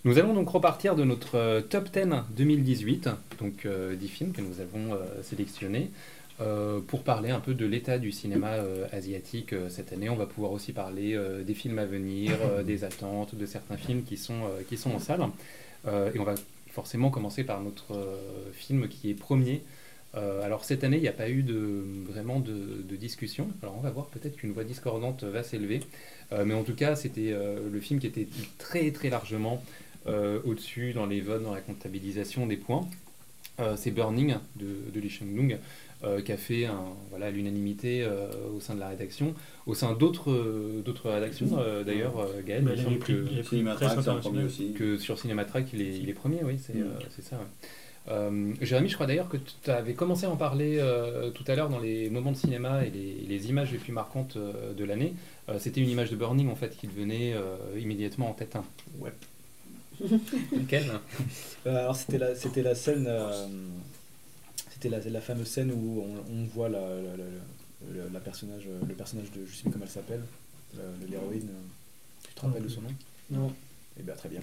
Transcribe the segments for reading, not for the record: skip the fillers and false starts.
Nous allons donc repartir de notre top 10 2018, donc 10 films que nous avons sélectionnés, pour parler un peu de l'état du cinéma asiatique cette année. On va pouvoir aussi parler des films à venir, des attentes, de certains films qui sont en salle. Et on va forcément commencer par notre film qui est premier. Alors cette année, il n'y a pas eu vraiment de discussion. Alors on va voir, peut-être qu'une voix discordante va s'élever. Mais en tout cas, c'était le film qui était très très largement au-dessus dans les votes, dans la comptabilisation des points. C'est Burning de Lee Chang-dong qui a fait l'unanimité au sein de la rédaction, au sein d'autres rédactions d'ailleurs. Gaël, il me semble que sur Cinématrack il est premier, oui, c'est ça. Ouais. Jérémy, je crois d'ailleurs que tu avais commencé à en parler tout à l'heure dans les moments de cinéma et les images les plus marquantes de l'année. C'était une image de Burning en fait qui devenait immédiatement en tête 1. Ouais. Lequel? Alors c'était la scène, c'était la fameuse scène où on voit le personnage de, je sais plus comment elle s'appelle, l'héroïne. Tu te rappelles de son nom? Non. Eh bien très bien.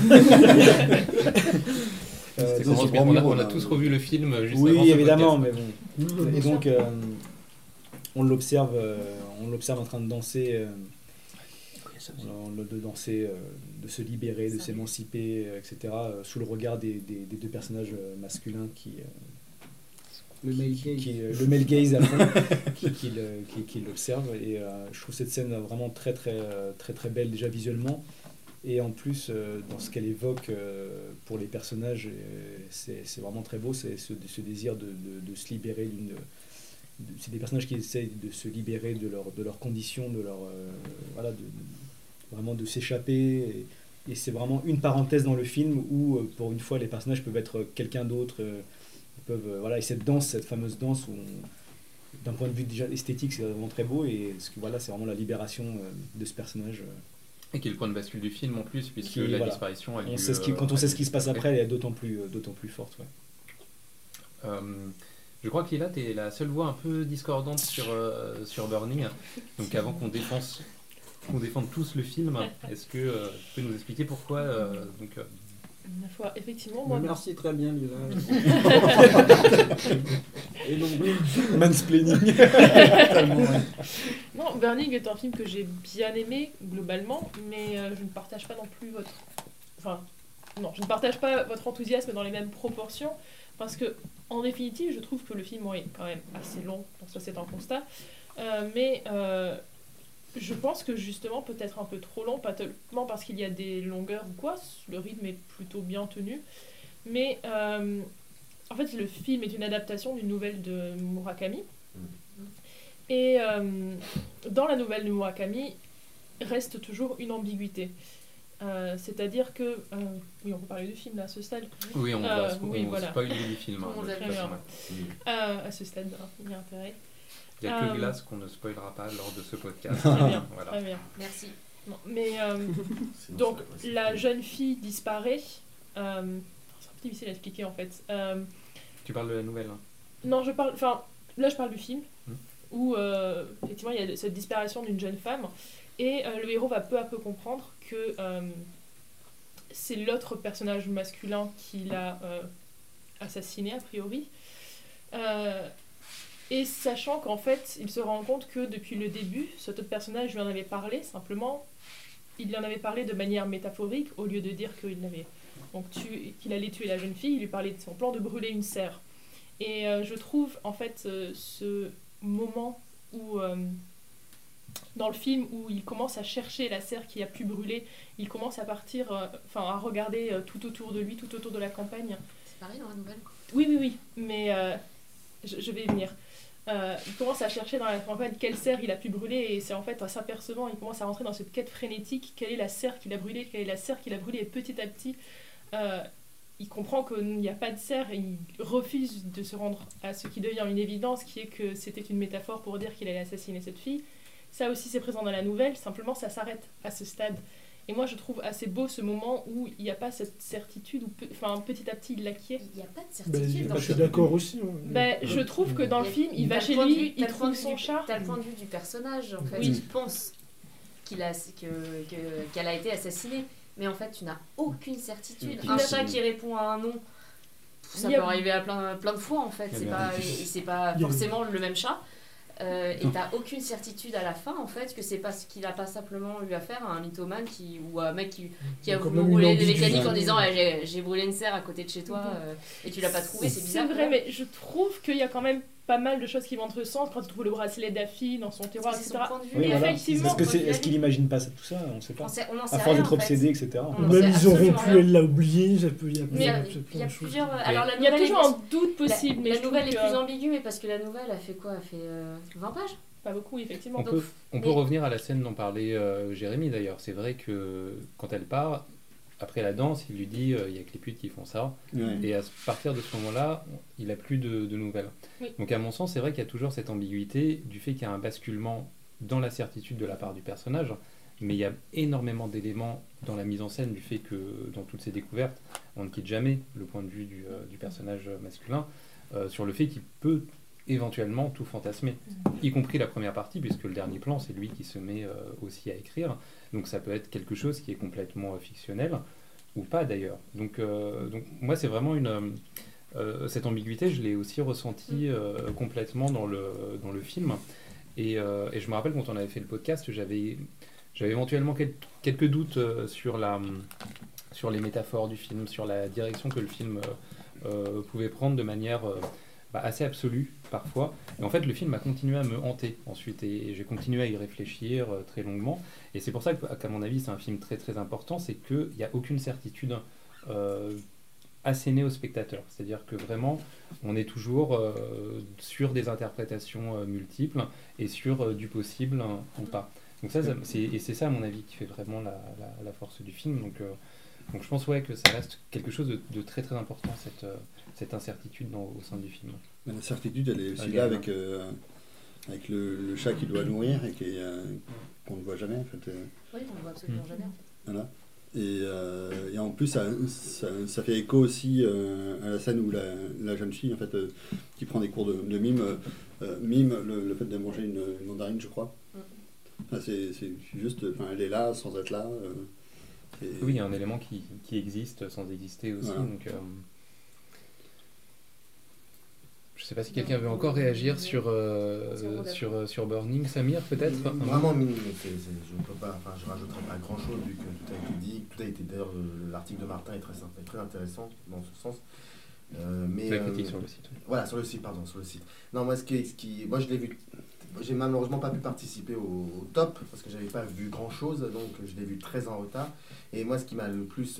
On a tous revu le film juste avant. Oui, évidemment, mais bon. Et donc on l'observe en train de danser. De danser, de se libérer, de s'émanciper, etc., sous le regard des deux personnages masculins le male gaze à fond, qui l'observent. Et je trouve cette scène vraiment très très très très belle déjà visuellement, et en plus dans ce qu'elle évoque pour les personnages, c'est vraiment très beau. C'est ce désir de se libérer c'est des personnages qui essayent de se libérer de leurs conditions, vraiment de s'échapper, et c'est vraiment une parenthèse dans le film où pour une fois les personnages peuvent être quelqu'un d'autre, et cette fameuse danse où d'un point de vue déjà esthétique c'est vraiment très beau, et c'est vraiment la libération de ce personnage. Et qui est le point de bascule du film en plus, puisque disparition a lieu. Quand on sait ce qui se passe après, elle est d'autant plus forte. Ouais. Je crois que Lila, tu es la seule voix un peu discordante sur Burning. Donc avant qu'on défende tous le film, est-ce que tu peux nous expliquer pourquoi Ma foi, effectivement, moi... Merci, très bien, Lila. Et donc, mansplaining. Non, Burning est un film que j'ai bien aimé, globalement, mais je ne partage pas non plus je ne partage pas votre enthousiasme dans les mêmes proportions, parce que, en définitive, je trouve que le film est quand même assez long, donc ça c'est un constat, mais je pense que justement peut-être un peu trop long, pas tellement parce qu'il y a des longueurs ou quoi, le rythme est plutôt bien tenu, mais en fait le film est une adaptation d'une nouvelle de Murakami, et dans la nouvelle de Murakami reste toujours une ambiguïté. C'est-à-dire que... oui, on peut parler du film là, à ce stade. Oui, on spoil du film. À ce stade, il y a intérêt. Il n'y a que Glace qu'on ne spoilera pas lors de ce podcast. Très bien, voilà. Très bien. Merci. Non, mais donc, la jeune fille disparaît. C'est un peu difficile à expliquer en fait. Tu parles de la nouvelle, hein? Non, je parle du film, où effectivement il y a cette disparition d'une jeune femme, et le héros va peu à peu comprendre que c'est l'autre personnage masculin qui l'a assassiné a priori. Et sachant qu'en fait, il se rend compte que depuis le début, cet autre personnage lui en avait parlé, simplement, il lui en avait parlé de manière métaphorique, au lieu de dire qu'il allait tuer la jeune fille, il lui parlait de son plan de brûler une serre. Et je trouve, en fait, ce moment où, dans le film, où il commence à chercher la serre qui a pu brûler, il commence à partir, à regarder tout autour de lui, tout autour de la campagne. C'est pareil dans la nouvelle? Oui, mais je vais y venir. Il commence à chercher dans la campagne quelle serre il a pu brûler, et c'est en fait en s'apercevant, il commence à rentrer dans cette quête frénétique, quelle est la serre qu'il a brûlée, et petit à petit il comprend qu'il n'y a pas de serre, et il refuse de se rendre à ce qui devient une évidence, qui est que c'était une métaphore pour dire qu'il allait assassiner cette fille. Ça aussi c'est présent dans la nouvelle, simplement ça s'arrête à ce stade. Et moi je trouve assez beau ce moment où il n'y a pas cette certitude, où petit à petit il l'acquiert. Il n'y a pas de certitude dans le film. Je suis d'accord aussi. Je trouve que dans le film, il va chez lui, il trouve son chat. T'as le point de vue du personnage, en fait, oui. qui pense qu'elle a été assassinée. mais en fait, tu n'as aucune certitude. Oui. Un chat qui répond à un nom, ça Il y a- peut arriver à plein de fois en fait. C'est pas forcément le même chat. Et t'as aucune certitude à la fin en fait que c'est parce qu'il a pas simplement eu affaire à un mythomane ou à un mec qui a Quand voulu même brûler une des mécaniques en ambiguïté. disant j'ai brûlé une serre à côté de chez toi et tu l'as pas trouvé, c'est bizarre. C'est vrai, mais je trouve qu'il y a quand même pas mal de choses qui vont dans le sens quand tu trouves le bracelet Daffy dans son tiroir, C'est etc. son point de vue. Oui, Et voilà. effectivement, Est-ce qu'il imagine pas tout ça? On sait pas. On en sait À force rien, d'être en fait. obsédé, etc. On en Même sait ils auront absolument pu, rien. elle l'a oublié, ça peut, il y a Mais il y a, plein il y a de choses. plusieurs. Alors la il y a nouvelle toujours est- un doute possible, mais la je trouve nouvelle est que- plus ambiguë, mais parce que la nouvelle a fait quoi? Elle fait 20 pages? Pas beaucoup, effectivement. On peut revenir à la scène dont parlait Jérémy d'ailleurs. C'est vrai que quand elle part, après la danse, il lui dit il y a que les putes qui font ça. Ouais. Et à partir de ce moment-là, il n'a plus de nouvelles. Oui. Donc à mon sens, c'est vrai qu'il y a toujours cette ambiguïté du fait qu'il y a un basculement dans la certitude de la part du personnage, mais il y a énormément d'éléments dans la mise en scène du fait que dans toutes ces découvertes, on ne quitte jamais le point de vue du personnage masculin sur le fait qu'il peut éventuellement tout fantasmer, y compris la première partie, puisque le dernier plan, c'est lui qui se met aussi à écrire. Donc ça peut être quelque chose qui est complètement fictionnel, ou pas d'ailleurs. Donc moi, c'est vraiment cette ambiguïté, je l'ai aussi ressentie complètement dans le film. Et je me rappelle quand on avait fait le podcast, j'avais éventuellement quelques doutes sur les métaphores du film, sur la direction que le film pouvait prendre de manière assez absolue parfois. Et en fait, le film a continué à me hanter ensuite et j'ai continué à y réfléchir très longuement. Et c'est pour ça qu'à mon avis, c'est un film très très important, c'est qu'il n'y a aucune certitude assénée au spectateur. C'est-à-dire que vraiment, on est toujours sur des interprétations multiples et sur du possible ou pas. Donc c'est ça, à mon avis, qui fait vraiment la force du film. Donc je pense que ça reste quelque chose de très très important, cette incertitude au sein du film. Mais la certitude, elle est aussi là avec le chat qui doit nourrir et qu'on ne voit jamais en fait. Oui, on ne voit absolument jamais. Voilà. Et en plus, ça fait écho aussi à la scène où la jeune fille en fait, qui prend des cours de mime, mime le fait de manger une mandarine, je crois. Enfin, c'est juste, elle est là sans être là. Oui, il y a un élément qui existe sans exister aussi. Voilà. Donc, je ne sais pas si quelqu'un veut encore réagir sur Burning. Samir, peut-être Vraiment minime. Je rajouterai pas grand-chose vu que tout a été dit. Tout a été d'ailleurs, l'article de Martin est très sympa et très intéressant dans ce sens. Mais la critique sur le site. Voilà, sur le site. Non, moi, moi je l'ai vu. J'ai malheureusement pas pu participer au top parce que j'avais pas vu grand chose, donc je l'ai vu très en retard. Et moi, ce qui m'a le plus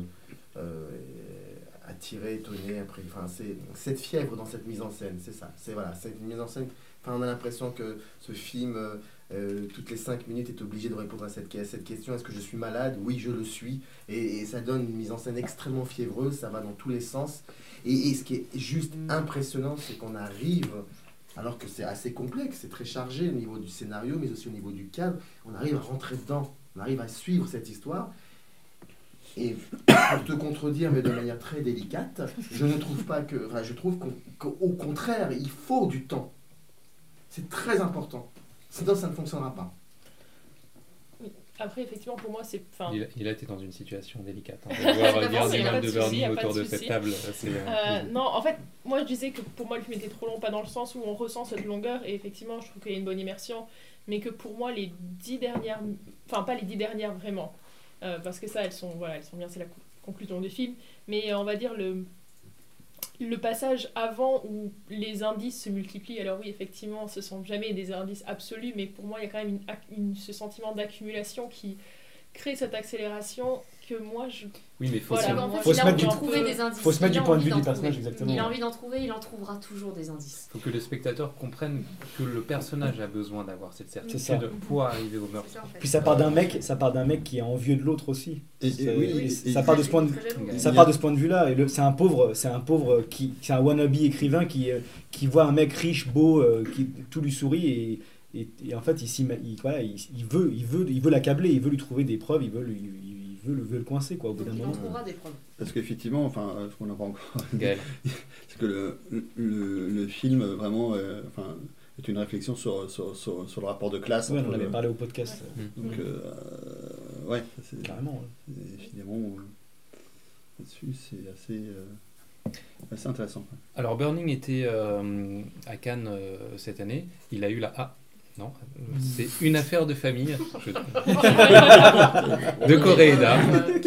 attiré, étonné, après, c'est cette fièvre dans cette mise en scène, c'est ça. C'est cette mise en scène. On a l'impression que ce film, toutes les 5 minutes, est obligé de répondre à cette question. Est-ce que je suis malade? Oui, je le suis. Et ça donne une mise en scène extrêmement fiévreuse, ça va dans tous les sens. Et ce qui est juste impressionnant, c'est qu'on arrive, alors que c'est assez complexe, c'est très chargé au niveau du scénario, mais aussi au niveau du cadre, on arrive à rentrer dedans, on arrive à suivre cette histoire. Et pour te contredire, mais de manière très délicate, je ne trouve pas que... je trouve qu'au contraire, il faut du temps. C'est très important. Sinon, ça ne fonctionnera pas. Après, effectivement, pour moi, c'est... Il a été dans une situation délicate. De voir dire des mal de Burning autour de cette table. Non, en fait, moi, je disais que pour moi, le film était trop long, pas dans le sens où on ressent cette longueur, et effectivement, je trouve qu'il y a une bonne immersion, mais que pour moi, les 10 dernières... Enfin, pas les 10 dernières, vraiment. Parce que ça, elles sont bien, c'est la conclusion du film. Mais on va dire le passage avant où les indices se multiplient. Alors oui, effectivement, ce ne sont jamais des indices absolus, mais pour moi, il y a quand même ce sentiment d'accumulation qui crée cette accélération que moi, je... Oui, mais faut se mettre du point de vue du personnage, exactement. Il a envie d'en trouver, il en trouvera toujours des indices. Il faut que le spectateur comprenne que le personnage a besoin d'avoir cette certitude pour arriver au meurtre. En fait. Puis ça part d'un mec qui est envieux de l'autre aussi. Ça part de ce point de vue-là. Et c'est un pauvre qui c'est un wannabe écrivain qui voit un mec riche, beau, qui tout lui sourit et en fait il veut l'accabler, il veut lui trouver des preuves, il veut le coincer quoi au bout d'un moment. Il en trouvera des preuves. Parce qu'effectivement, ce qu'on n'a pas encore Gaël. c'est que le film vraiment est une réflexion sur le rapport de classe. Ouais, on en avait parlé au podcast. Donc ouais, c'est Carrément. Ouais. finalement là-dessus, c'est assez intéressant. Alors Burning était à Cannes cette année. Il a eu la... Ah, non, c'est Une affaire de famille de Koreeda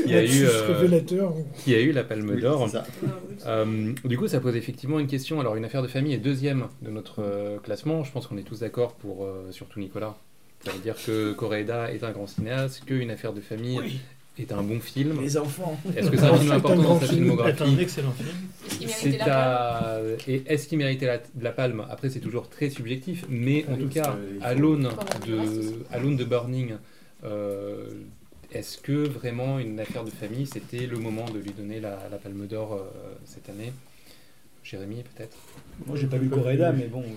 qui a eu la Palme Oui, d'Or. c'est ça. Du coup, ça pose effectivement une question. Alors, Une affaire de famille est deuxième de notre classement. Je pense qu'on est tous d'accord pour, surtout Nicolas. Ça veut dire que Koreeda est un grand cinéaste, que Une affaire de famille est un bon film. Les enfants. Est-ce que c'est un film important dans sa C'est un filmographie? excellent film. Est-ce qu'il méritait la palme Et est-ce qu'il méritait la palme? Après, c'est toujours très subjectif, mais en Oui, tout parce cas, que à l'aune Comme on de Burning, est-ce que vraiment Une affaire de famille, c'était le moment de lui donner la Palme d'Or cette année? Jérémy, peut-être? Moi, j'ai pas vu Koreeda, mais bon.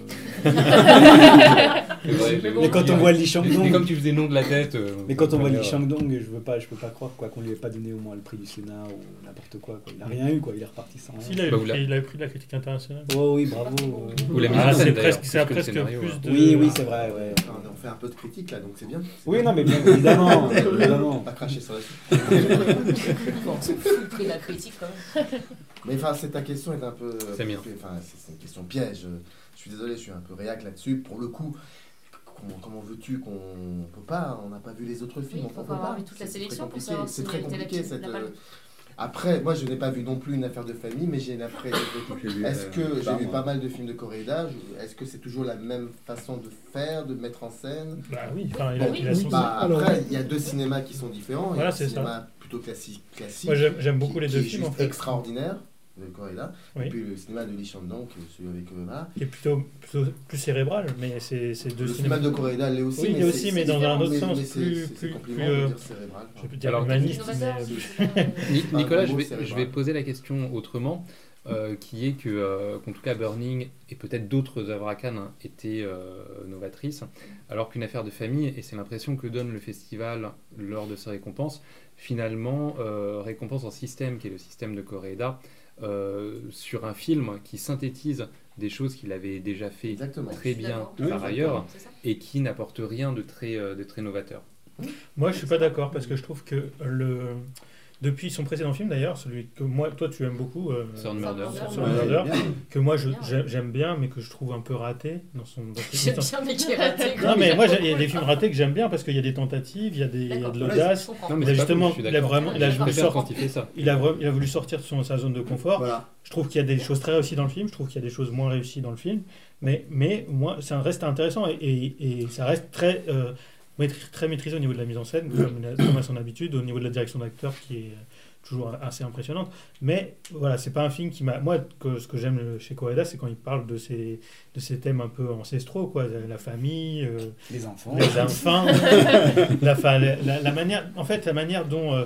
Mais quand on voit Lee Mais Chang-dong, comme tu faisais non de la tête. mais quand on voit Lee Chang-dong, je peux pas croire quoi qu'on lui ait pas donné au moins le prix du Sénat ou n'importe quoi. Il a rien eu, quoi. Il est reparti sans rien. S'il a eu Bah, le vous prix- il a eu pris de la critique internationale. Oh oui, bravo. Ou la mise en Ah, scène, c'est d'ailleurs, presque, c'est plus que le presque scénario, plus hein. de... Oui, c'est vrai, ouais. Enfin, on fait un peu de critique là, donc c'est bien. Oui, non, mais bien évidemment, évidemment. Pas cracher sur la suite. Bon, c'est le prix de la critique quand même. Mais enfin, ta question est un peu. Samir. Enfin, c'est une question piège. Je suis désolé, je suis un peu réac là-dessus. Pour le coup, comment veux-tu qu'on peut pas? On n'a pas vu les autres films. Oui, on faut peut pas avoir pas. vu toute la C'est sélection très pour savoir compliqué. C'est s'il très méritait compliqué la cette. palme. Après, moi, je n'ai pas vu non plus Une affaire de famille, mais j'ai après. J'ai vu, Est-ce que j'ai pas vu moi. pas mal de films de Koreeda? Est-ce que c'est toujours la même façon de faire, de mettre en scène? Bah oui, enfin, Oui. il a son... Bah, Alors, après, il y a deux cinémas qui sont différents. Voilà, il y a c'est un ça. cinéma plutôt classique. Moi, j'aime beaucoup les qui deux est films, juste en fait. extraordinaire de Koreeda. Oui. Et puis le cinéma de Lee Chang-dong, celui avec voilà. Qui est plutôt plus cérébral, mais c'est deux Le cinéma cinémas. de Koreeda l'est aussi. Oui, il est aussi, mais dans un autre sens, c'est plus, compliment plus, de dire cérébral. je peux dire Alors, humaniste, Innovateur, mais... c'est ça. Pas Nicolas, un je mot vais cérébral. poser la question autrement, qui est qu'en tout cas Burning et peut-être d'autres œuvres à Cannes étaient novatrices, alors qu'Une affaire de famille, et c'est l'impression que donne le festival lors de ses récompenses, finalement récompense un système qui est le système de Koreeda, sur un film qui synthétise des choses qu'il avait déjà fait Exactement. très bien D'accord. Oui, par ailleurs, C'est ça. et qui n'apporte rien de très novateur. Moi, je suis pas d'accord, parce que je trouve que depuis son précédent film, d'ailleurs, celui que toi tu aimes beaucoup, Sound Murder. Sound Ouais, Murder, bien. que moi j'aime bien, mais que je trouve un peu raté dans son... J'aime bien, mais qui est raté. Non, mais moi, il y a des films ratés que j'aime bien, parce qu'il y a des tentatives, il y a de D'accord. l'audace. Je comprends. Non, mais Il a c'est pas justement, cool, je suis il a d'accord. vraiment, il a Je voulu préfère sortir, quand il fait ça. il a voulu sortir de sa zone de confort. Voilà. Je trouve qu'il y a des choses très réussies dans le film, je trouve qu'il y a des choses moins réussies dans le film, mais moi, ça reste intéressant et ça reste très maîtrisé au niveau de la mise en scène, comme à son habitude, au niveau de la direction d'acteur qui est toujours assez impressionnante. Mais voilà, c'est pas un film qui m'a... Moi, ce que j'aime chez Koreeda, c'est quand il parle de ces thèmes un peu ancestraux, quoi, la famille, Les enfants. les enfants, la manière, en fait, la manière dont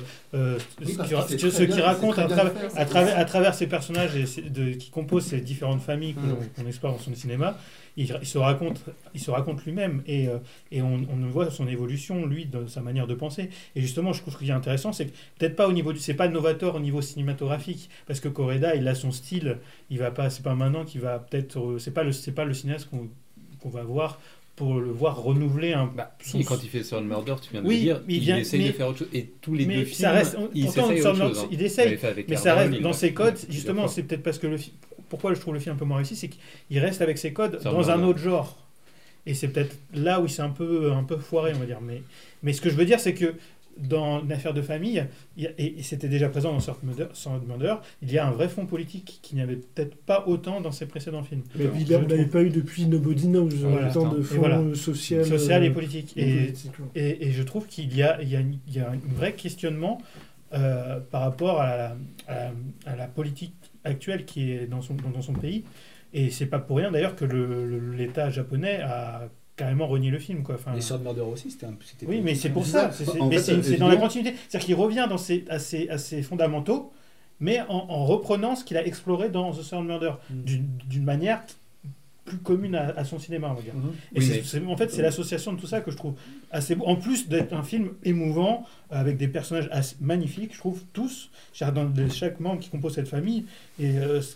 ce qu'il raconte à travers ces personnages qui composent ces différentes familles qu'on explore dans son cinéma, il se raconte lui-même et on voit son évolution, lui, dans sa manière de penser. Et justement, je trouve qu'il est intéressant, c'est que peut-être pas c'est pas novateur au niveau cinématographique, parce que Koreeda, il a son style, il va pas, c'est pas maintenant qu'il va peut-être, c'est pas le cinéaste qu'on va voir pour le voir renouveler un. Et quand il fait Sound Murder, tu viens de Oui, le dire, il il vient- essaye mais- de faire autre chose. Et tous les mais deux ça films, reste, il pourtant, s'essaye Sound autre Murder, chose. il essaye, l'avait fait avec mais ça Carbone, reste il dans l'a ses fait codes. plusieurs Justement, fois. c'est peut-être parce que pourquoi je trouve le film un peu moins réussi, c'est qu'il reste avec ses codes Sound dans un Murder. autre genre. Et c'est peut-être là où c'est un peu foiré, on va dire. Mais ce que je veux dire, c'est que dans une affaire de famille, et c'était déjà présent dans Sound Murder, il y a un vrai fond politique qui n'y avait peut-être pas autant dans ses précédents films. Mais puis là, on n'avait pas eu depuis Nobody Knows, Voilà. autant de Et fonds voilà. social et politique. politique, ouais. Et je trouve qu'il y a un vrai questionnement par rapport à la politique actuelle qui est dans son pays. Et c'est pas pour rien d'ailleurs que l'État japonais a carrément renié le film, quoi. Enfin, Les Sound Murder aussi, c'était oui, mais c'est pour ça. En Mais fait, c'est dans la continuité. C'est-à-dire qu'il revient à ses fondamentaux, mais en reprenant ce qu'il a exploré dans The Sound Murder, d'une manière plus commune à son cinéma, on va dire. Et Oui, en fait, c'est l'association de tout ça que je trouve assez beau. En plus d'être un film émouvant, avec des personnages magnifiques, je trouve, tous, chaque membre qui compose cette famille, et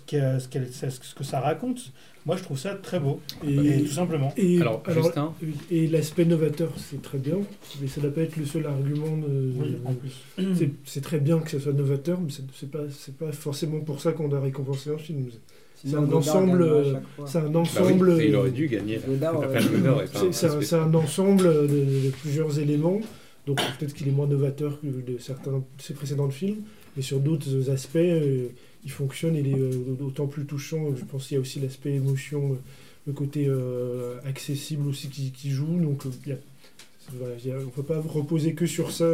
ce que ça raconte, moi je trouve ça très beau, et tout simplement. Alors, Justin. Et l'aspect novateur, c'est très bien, mais ça ne doit pas être le seul argument. Oui, en plus. C'est très bien que ça soit novateur, mais c'est pas forcément pour ça qu'on doit récompenser un film. C'est un ensemble. C'est un ensemble. Bah oui, il aurait dû gagner. C'est un ensemble de plusieurs éléments. Donc peut-être qu'il est moins novateur que de certains de ses précédents films, mais sur d'autres aspects, il fonctionne. Il est d'autant plus touchant. Je pense qu'il y a aussi l'aspect émotion, le côté accessible aussi qui joue. Donc voilà, on ne peut pas reposer que sur ça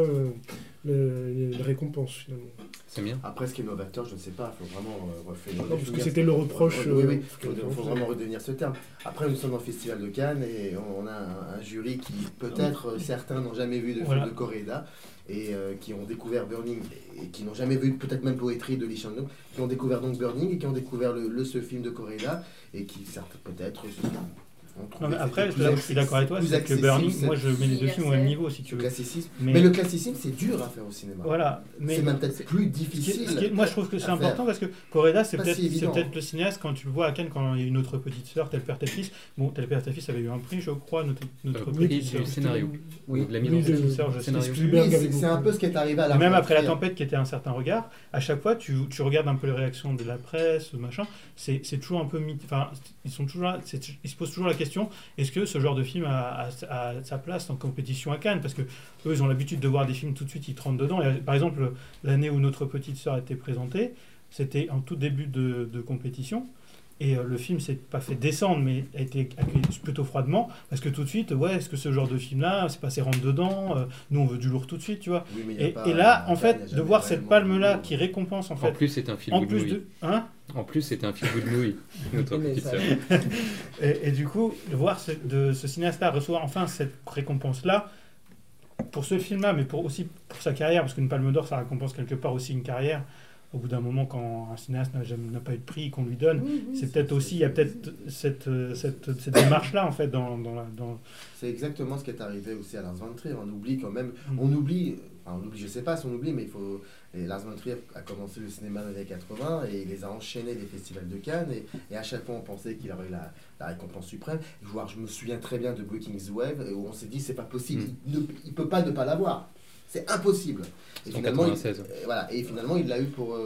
les récompenses finalement. C'est bien. Après, ce qui est novateur, je ne sais pas, il faut vraiment refaire. Non, parce que c'était le reproche. Oui, il faut vraiment redevenir ce terme. Après, nous sommes dans le Festival de Cannes et on a un jury qui, peut-être, certains n'ont jamais vu de film de Koreeda et qui ont découvert Burning et qui n'ont jamais vu peut-être même Poetry de Lee Chan-wook, qui ont découvert donc Burning et qui ont découvert ce film de Koreeda et qui, certes, peut-être. Après, je suis d'accord avec toi, c'est que Burning, moi je mets les deux films au même niveau si tu veux. Mais le classicisme, c'est dur à faire au cinéma. Voilà, c'est même peut-être plus difficile. Moi je trouve que c'est important parce que Koreeda, c'est peut-être le cinéaste, quand tu le vois à Cannes, quand il y a une autre petite sœur, Tel père, tel fils. Bon, Tel père, tel fils avait eu un prix, je crois, notre prix du scénario. Oui, de la mise en scène, je sais. C'est un peu ce qui est arrivé à la même après La Tempête, qui était un certain regard, à chaque fois, tu regardes un peu les réactions de la presse, machin, c'est toujours un peu. Enfin, ils se posent toujours la question, est-ce que ce genre de film a sa place en compétition à Cannes? Parce que eux, ils ont l'habitude de voir des films tout de suite, ils te rentrent dedans. Et, par exemple, l'année où Notre petite sœur a été présentée, c'était en tout début de compétition. Et le film s'est pas fait descendre, mais a été accueilli plutôt froidement, parce que tout de suite, est-ce que ce genre de film-là, c'est passé rentre dedans, nous on veut du lourd tout de suite, tu vois. Oui, et là, en fait, de voir cette palme-là qui récompense, en fait. En plus, c'est un film good movie. En plus, c'est un film good movie, Notre petite sœur. Et du coup, de voir ce cinéaste-là recevoir enfin cette récompense-là, pour ce film-là, mais aussi pour sa carrière, parce qu'une palme d'or, ça récompense quelque part aussi une carrière. Au bout d'un moment, quand un cinéaste n'a pas eu de prix qu'on lui donne, c'est peut-être aussi, il y a peut-être cette démarche-là, en fait, dans... C'est exactement ce qui est arrivé aussi à Lars von Trier. On oublie quand même, je sais pas si on oublie, mais Lars von Trier a commencé le cinéma dans les années 80 et il les a enchaînés les festivals de Cannes et à chaque fois on pensait qu'il aurait eu la récompense suprême. Je me souviens très bien de Breaking the Wave où on s'est dit c'est pas possible, il peut pas ne pas l'avoir. C'est impossible. Et finalement, il l'a eu pour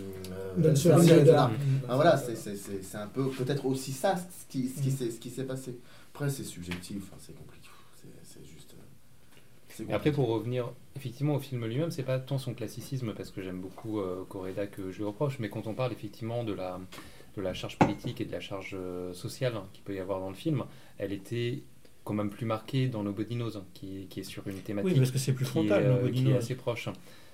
voilà, c'est un peu peut-être aussi ça ce qui s'est passé. Après, c'est subjectif, c'est compliqué. C'est juste. Et après, pour revenir effectivement au film lui-même, c'est pas tant son classicisme, parce que j'aime beaucoup Koreeda que je lui reproche, mais quand on parle effectivement de la charge politique et de la charge sociale qu'il peut y avoir dans le film, elle était quand même plus marqué dans Nobody Knows, qui est sur une thématique parce que c'est plus frontal, qui est assez proche.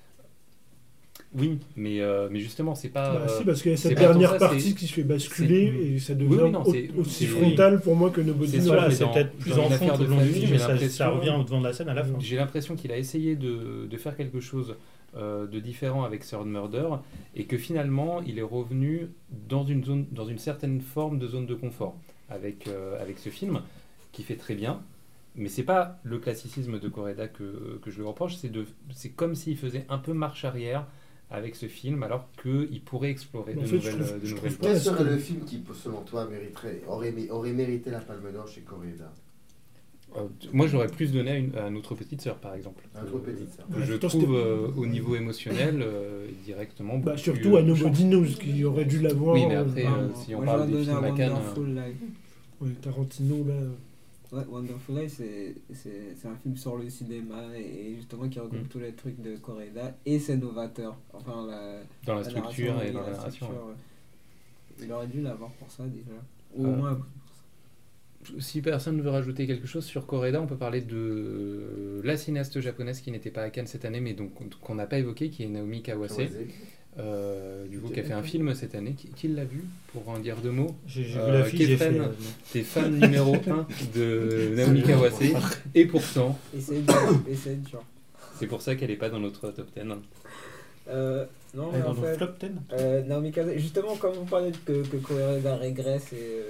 Oui, mais justement, c'est pas... si, parce qu'il y a cette dernière partie qui se fait basculer et ça devient aussi frontal pour moi que Nobody Knows. C'est peut-être plus en fond tout le long du film, mais ça revient au devant de la scène à la fin. J'ai l'impression qu'il a essayé de faire quelque chose de différent avec Third Murder, et que finalement, il est revenu dans une certaine forme de zone de confort avec ce film, qui fait très bien, mais c'est pas le classicisme de Koreeda que je lui reproche, c'est comme s'il faisait un peu marche arrière avec ce film, alors qu'il pourrait explorer de nouvelles Quel serait le film qui, selon toi, aurait mérité la Palme d'Or chez Koreeda? Moi, j'aurais plus donné à Notre petite sœur, par exemple. Notre petite sœur. Je trouve au niveau émodéral directement. Surtout à Nobody Knows, qui aurait dû l'avoir. Oui, mais après, si on parle des films à Cannes. Tarantino, là. Ouais, Wonderful Life, c'est un film sur le cinéma et justement qui regroupe tous les trucs de Koreeda et c'est novateur. Enfin, dans la structure et dans la narration. Il aurait dû l'avoir pour ça déjà. Au moins. Si personne ne veut rajouter quelque chose sur Koreeda, on peut parler de la cinéaste japonaise qui n'était pas à Cannes cette année, mais donc qu'on n'a pas évoqué, qui est Naomi Kawase. Du coup, qui a fait un film cette année. Qui l'a vu, pour en dire deux mots? J'ai vu l'affiche. T'es fan numéro 1 de Naomi Kawase, et pourtant... Et c'est dur. C'est pour ça qu'elle n'est pas dans notre top 10. Non, mais dans en fait, flop 10 Naomi Kawase, justement, comme vous parlez que Koreeda régresse et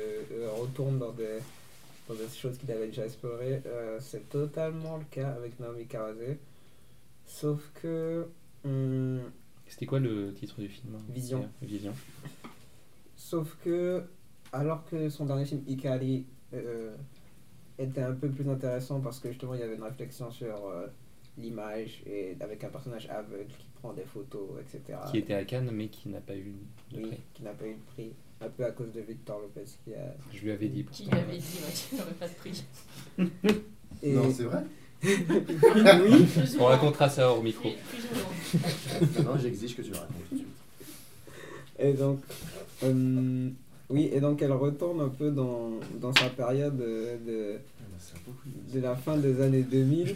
retourne dans des choses qu'il avait déjà explorées. C'est totalement le cas avec Naomi Kawase. Sauf que... C'était quoi le titre du film? Vision. Vision. Sauf que, alors que son dernier film, Ikari, était un peu plus intéressant parce que justement il y avait une réflexion sur l'image et avec un personnage aveugle qui prend des photos, etc. Qui était à Cannes mais qui n'a pas eu de prix. Qui n'a pas eu de prix. Un peu à cause de Victor Lopez qui a... Je lui avais dit. Qui lui avait dit qu'il n'aurait pas de prix. Et... Non, c'est vrai. Oui. On racontera ça hors micro. Non, j'exige que tu le racontes tout de suite. Et donc, oui, et donc elle retourne un peu dans sa période de la fin des années 2000,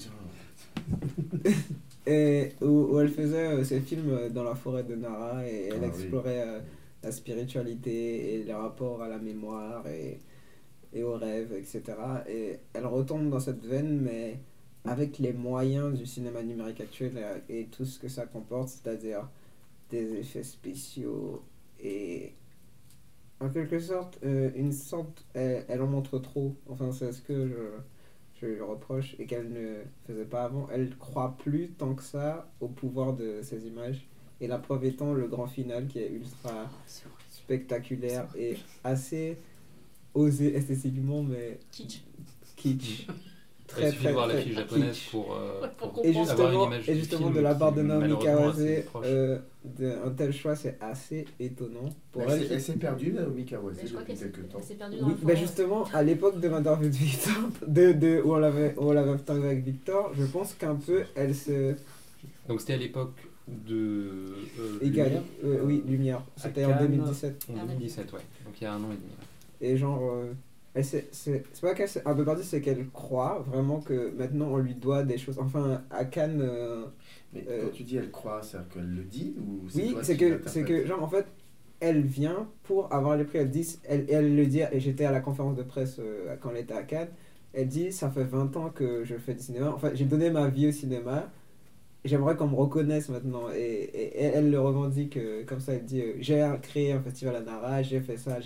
et où elle faisait ses films dans la forêt de Nara, et elle explorait la spiritualité et les rapports à la mémoire et aux rêves, etc. Et elle retombe dans cette veine, mais avec les moyens du cinéma numérique actuel et tout ce que ça comporte, c'est-à-dire des effets spéciaux et en quelque sorte elle en montre trop, enfin c'est ce que je lui reproche et qu'elle ne faisait pas avant. Elle croit plus tant que ça au pouvoir de ces images, et la preuve étant le grand final qui est ultra spectaculaire et assez osé esthétiquement, mais kitsch. Il suffit de voir l'affiche japonaise pour et avoir une image et justement de la part de Naomi Kawase, un tel choix c'est assez étonnant pour elle. Elle s'est perdue, Naomi Kawase, depuis quelques temps. Elle s'est perdue dans Oui, la forêt. justement à l'époque de l'interview de Victor, où on l'avait interviewé avec Victor, je pense qu'un peu elle se... Donc c'était à l'époque de Lumière. Oui, Lumière, c'était en 2017. En 2017, ouais, donc il y a 1 an et demi. Et genre c'est pas qu'elle s'est un peu perdue, c'est qu'elle croit vraiment que maintenant on lui doit des choses. Enfin, à Cannes... Mais quand tu dis elle croit, c'est-à-dire qu'elle le dit ou oui, c'est que genre en fait, elle vient pour avoir les prix. Elle le dit, et j'étais à la conférence de presse quand elle était à Cannes, elle dit, ça fait 20 ans que je fais du cinéma. Enfin, j'ai donné ma vie au cinéma, j'aimerais qu'on me reconnaisse maintenant. Et elle le revendique comme ça, elle dit, j'ai créé un festival à Nara, j'ai fait ça.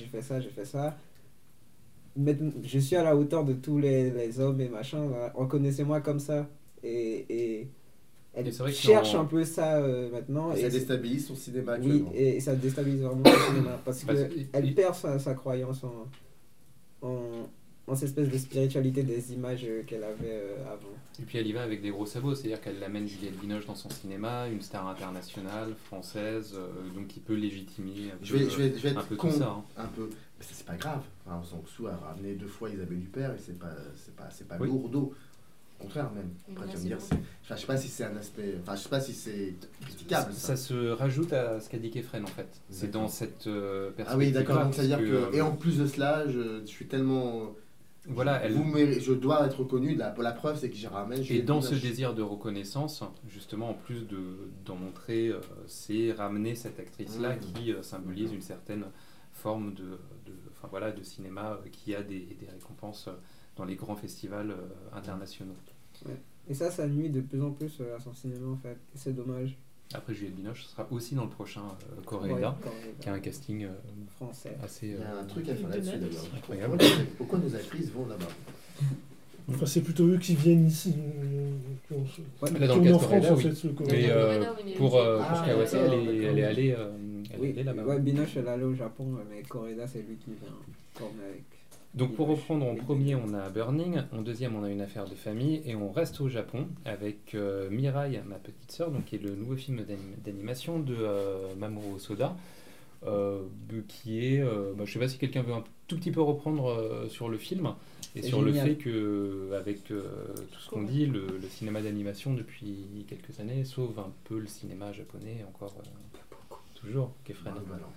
Mais je suis à la hauteur de tous les hommes et machin, reconnaissez-moi comme ça. Et elle cherche un peu ça maintenant. Et ça déstabilise son cinéma actuellement. Oui, et ça déstabilise vraiment le cinéma, parce qu'elle perd sa croyance en cette espèce de spiritualité des images qu'elle avait avant. Et puis elle y va avec des gros sabots, c'est-à-dire qu'elle amène Juliette Binoche dans son cinéma, une star internationale, française, donc qui peut légitimer je vais être un peu con, tout ça. Un peu. Mais c'est pas grave. Enfin, Song-Soo a ramené 2 fois Isabelle Huppert et c'est pas oui. lourdeau. Au contraire même. Après tu vas me dire, je sais pas si c'est un aspect, enfin je sais pas si c'est critiquable. Ça se rajoute à ce qu'a dit Kefren en fait. C'est dans cette perspective. Ah oui, d'accord. Donc ça veut dire que et en plus de cela, je suis tellement voilà, je dois être reconnu. La preuve, c'est que j'y ramène. Et dans ce désir de reconnaissance, justement, en plus d'en montrer, c'est ramener cette actrice-là qui symbolise une certaine forme de cinéma qui a des récompenses dans les grands festivals internationaux. Ouais. Et ça nuit de plus en plus à son cinéma, en fait. Et c'est dommage. Après, Juliette Binoche sera aussi dans le prochain Coréda, qui a un casting français. Assez... Il y a un truc à faire là-dessus, d'ailleurs. Incroyable. Pourquoi nos actrices vont là-bas? Enfin, c'est plutôt eux qui viennent ici. Là, dans le cas de Coréda, oui. Mais pour Kawase, elle est allée là-bas. Ouais, Binoche, elle est allée au Japon, mais Coréda, c'est lui qui vient tourner avec... Donc pour reprendre, en premier on a Burning, en deuxième on a Une affaire de famille, et on reste au Japon avec Mirai, ma petite sœur, donc qui est le nouveau film d'animation de Mamoru Hosoda, qui est, je sais pas si quelqu'un veut un tout petit peu reprendre sur le film et sur le fait que avec tout ce qu'on dit, le cinéma d'animation depuis quelques années sauve un peu le cinéma japonais encore toujours. Kefren.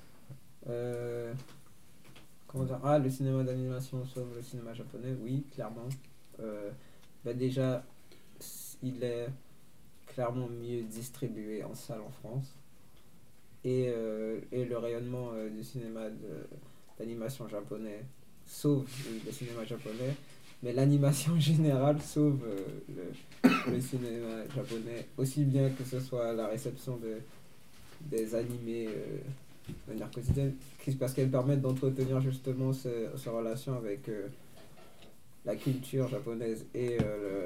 Le cinéma d'animation sauve le cinéma japonais, oui, clairement. Déjà, il est clairement mieux distribué en salle en France. Et le rayonnement du cinéma d'animation japonais sauve le cinéma japonais, mais l'animation générale sauve le cinéma japonais, aussi bien que ce soit la réception des animés de manière quotidienne, parce qu'elles permettent d'entretenir justement ces relations avec la culture japonaise et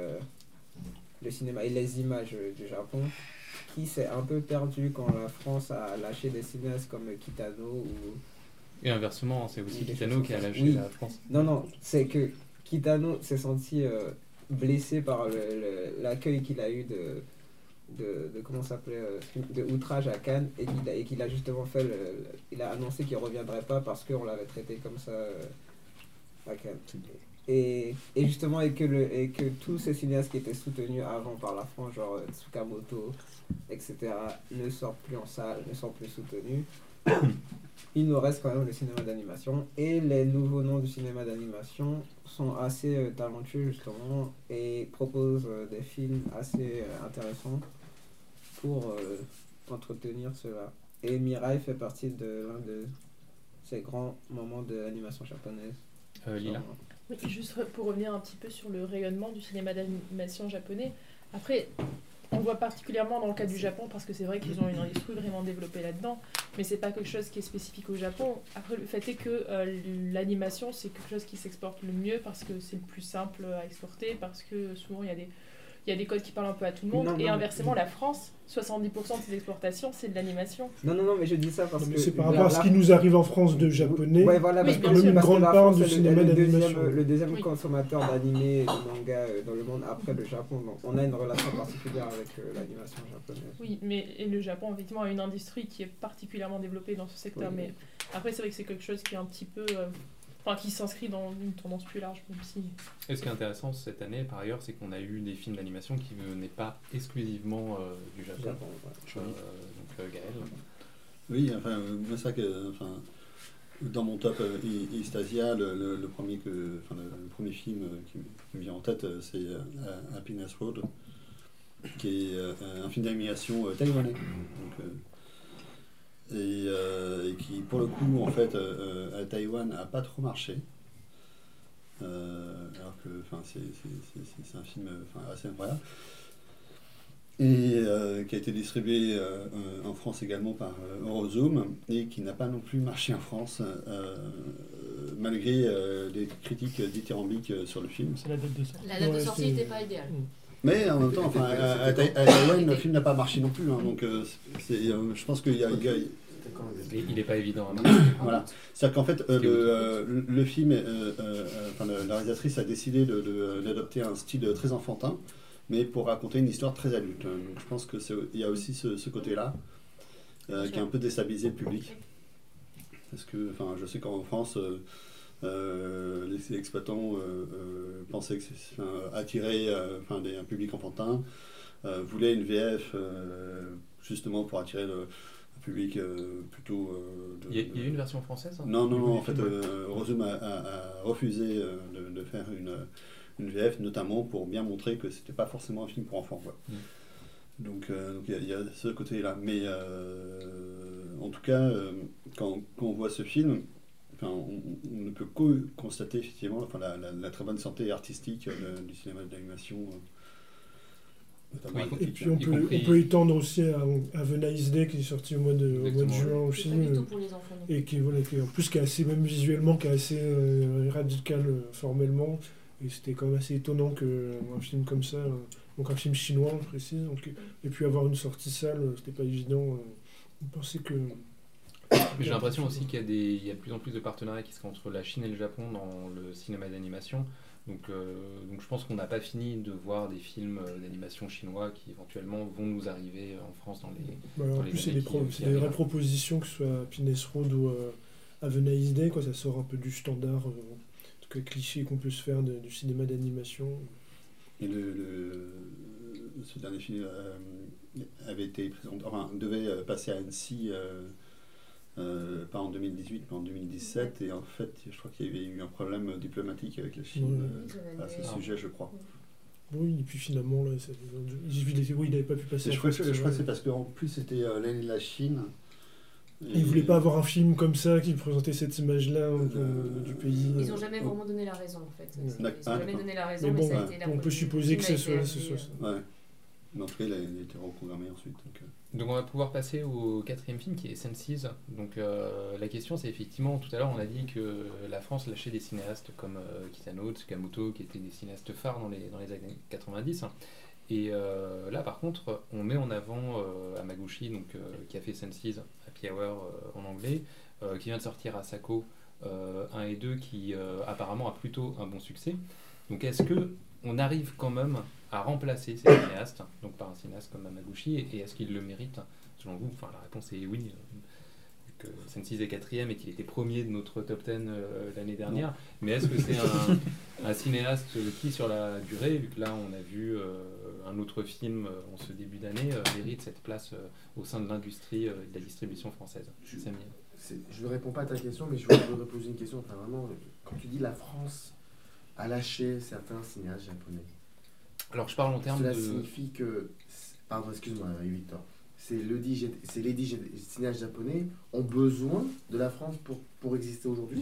le cinéma et les images du Japon, qui s'est un peu perdu quand la France a lâché des cinéastes comme Kitano ou... Et inversement, c'est aussi Kitano qui a lâché la France. Non, c'est que Kitano s'est senti blessé par l'accueil qu'il a eu de comment ça s'appelait, de outrage à Cannes, et qu'il a justement fait il a annoncé qu'il reviendrait pas parce qu'on l'avait traité comme ça à Cannes. Et justement, et que tous ces cinéastes qui étaient soutenus avant par la France, genre Tsukamoto, etc., ne sortent plus en salle, ne sont plus soutenus. Il nous reste quand même le cinéma d'animation. Et les nouveaux noms du cinéma d'animation sont assez talentueux, justement, et proposent des films assez intéressants pour entretenir cela. Et Mirai fait partie de l'un de ces grands moments de l'animation japonaise. Lila. Oui, juste pour revenir un petit peu sur le rayonnement du cinéma d'animation japonais. Après, on voit particulièrement dans le cas du Japon, parce que c'est vrai qu'ils ont une industrie vraiment développée là-dedans, mais c'est pas quelque chose qui est spécifique au Japon. Après, le fait est que l'animation, c'est quelque chose qui s'exporte le mieux, parce que c'est le plus simple à exporter, parce que souvent il y a des codes qui parlent un peu à tout le monde, et inversement, la France, 70% de ses exportations, c'est de l'animation. Non, mais je dis ça parce que... C'est par rapport à ce qui nous arrive en France de japonais, ouais, voilà, parce que quand même une grande part du cinéma d'animation. Le deuxième consommateur d'animé et de manga dans le monde après le Japon, donc on a une relation particulière avec l'animation japonaise. Oui, et le Japon, effectivement, a une industrie qui est particulièrement développée dans ce secteur, mais après, c'est vrai que c'est quelque chose qui est un petit peu... qui s'inscrit dans une tendance plus large, même si... Et ce qui est intéressant cette année, par ailleurs, c'est qu'on a eu des films d'animation qui venaient pas exclusivement du Japon. Donc Gaël. Oui, enfin, moi ça que, dans mon top East Asia, le premier film qui me vient en tête, c'est Happiness Road, qui est un film d'animation taïwanais. Et qui pour le coup en fait à Taïwan n'a pas trop marché, alors que c'est un film assez incroyable, et qui a été distribué en France également par Eurozoom, et qui n'a pas non plus marché en France malgré des critiques dithyrambiques sur le film. C'est la date de sortie. La date de sortie n'était pas idéale. Mais en même temps, à Taïwan, le film n'a pas marché non plus, hein, donc je pense qu'il y a... Il n'est pas évident. Voilà. C'est-à-dire qu'en fait, le film, la réalisatrice a décidé d'adopter un style très enfantin, mais pour raconter une histoire très adulte. Donc je pense qu'il y a aussi ce côté-là qui a un peu déstabilisé le public. Parce que je sais qu'en France, les exploitants pensaient que attirer un public enfantin, voulaient une VF justement pour attirer un public plutôt... Il y a une version française, hein, Non, en fait, Eurozoom a refusé de faire une VF, notamment pour bien montrer que c'était pas forcément un film pour enfants, quoi. Donc il y a ce côté-là. Mais en tout cas, quand on voit ce film, on ne peut que constater effectivement la très bonne santé artistique du cinéma d'animation. Et puis on peut étendre aussi à Venice Day, qui est sorti au mois de juin aussi, et qui en plus qui est assez, même visuellement, qui est assez radical formellement, et c'était quand même assez étonnant qu'un film comme ça, donc un film chinois on précise, et puis avoir une sortie salle, c'était pas évident. On pensait que... Mais j'ai l'impression aussi qu'il y a de plus en plus de partenariats qui se font entre la Chine et le Japon dans le cinéma d'animation. Donc je pense qu'on n'a pas fini de voir des films d'animation chinois qui éventuellement vont nous arriver en France dans les... en plus, c'est des vraies propositions, que ce soit Happiness Road ou A Venice Day, ça sort un peu du standard, en tout cas cliché qu'on peut se faire du cinéma d'animation. Et ce dernier film avait été présenté, devait passer à Annecy, pas en 2018 mais en 2017, et en fait je crois qu'il y avait eu un problème diplomatique avec la Chine à ce sujet, je crois. Oui, et puis finalement là, il n'avait pas pu passer. Je crois que c'est parce qu'en plus c'était l'année de la Chine. Ils ne voulaient pas avoir un film comme ça qui présentait cette image-là du pays. Ils n'ont jamais vraiment donné la raison en fait. Ils n'ont jamais donné la raison, mais ça a été la on peut supposer que ce soit ça. Ouais. Mais en tout cas, il a été reprogrammé ensuite. Donc on va pouvoir passer au 4e film qui est Senses. Donc la question c'est effectivement, tout à l'heure on a dit que la France lâchait des cinéastes comme Kitano, Tsukamoto, qui étaient des cinéastes phares dans les années 90. Et là par contre on met en avant Hamaguchi, donc, qui a fait Senses, Happy Hour en anglais, qui vient de sortir Asako 1 et 2 qui apparemment a plutôt un bon succès. Donc est-ce que on arrive quand même à remplacer ces cinéastes, donc par un cinéaste comme Hamaguchi, et est-ce qu'il le mérite selon vous? Enfin, la réponse est oui, que Senses est 4e et qu'il était premier de notre top 10 l'année dernière, mais est-ce que c'est un cinéaste qui, sur la durée, vu que là on a vu un autre film en ce début d'année, mérite cette place au sein de l'industrie de la distribution française? Je ne réponds pas à ta question, mais je voudrais poser une question. Enfin, vraiment, quand tu dis la France a lâché certains cinéastes japonais, alors je parle en termes cela signifie que... Pardon, excuse-moi Victor. Les cinéastes japonais ont besoin de la France pour exister aujourd'hui.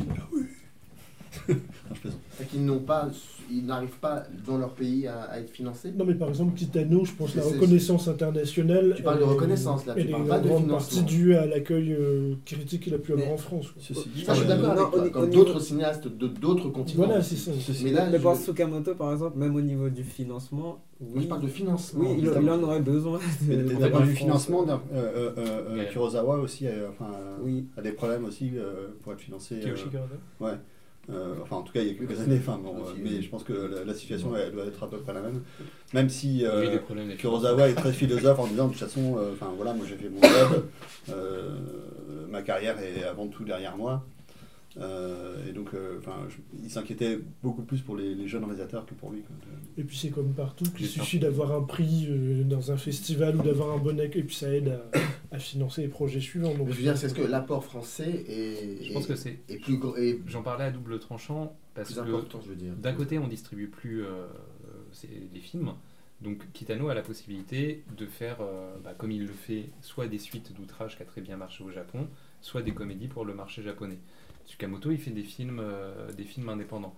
Ils n'arrivent pas dans leur pays à être financés. Non, mais par exemple, Kitano, je pense que la reconnaissance internationale. Tu parles de reconnaissance là, tu parles pas de financement. Elle est en grande partie due à l'accueil critique qu'il a pu avoir en France. Je suis d'accord avec toi, comme d'autres cinéastes de d'autres continents. Voilà, c'est ça. Mais pour Tsukamoto, par exemple, même au niveau du financement. Moi, je parle de financement. Oui, il en aurait besoin. D'abord du financement, Kurosawa aussi a des problèmes aussi pour être financé. Ouais. Enfin, en tout cas, il y a quelques années, mais je pense que la situation elle doit être à peu près la même. Même si Kurosawa est très philosophe en disant de toute façon, voilà, moi j'ai fait mon job, ma carrière est avant tout derrière moi. Et donc, il s'inquiétait beaucoup plus pour les jeunes réalisateurs que pour lui. Et puis c'est comme partout, qu'il suffit d'avoir un prix dans un festival ou d'avoir un bon accueil, et puis ça aide à financer les projets suivants. Donc, je veux dire, c'est ce que l'apport français je pense que c'est plus gros. J'en parlais à double tranchant parce que important, je veux dire. D'un côté, on distribue plus les films. Donc Kitano a la possibilité de faire, comme il le fait, soit des suites d'outrage qui a très bien marché au Japon, soit des comédies pour le marché japonais. Tsukamoto, il fait des films indépendants.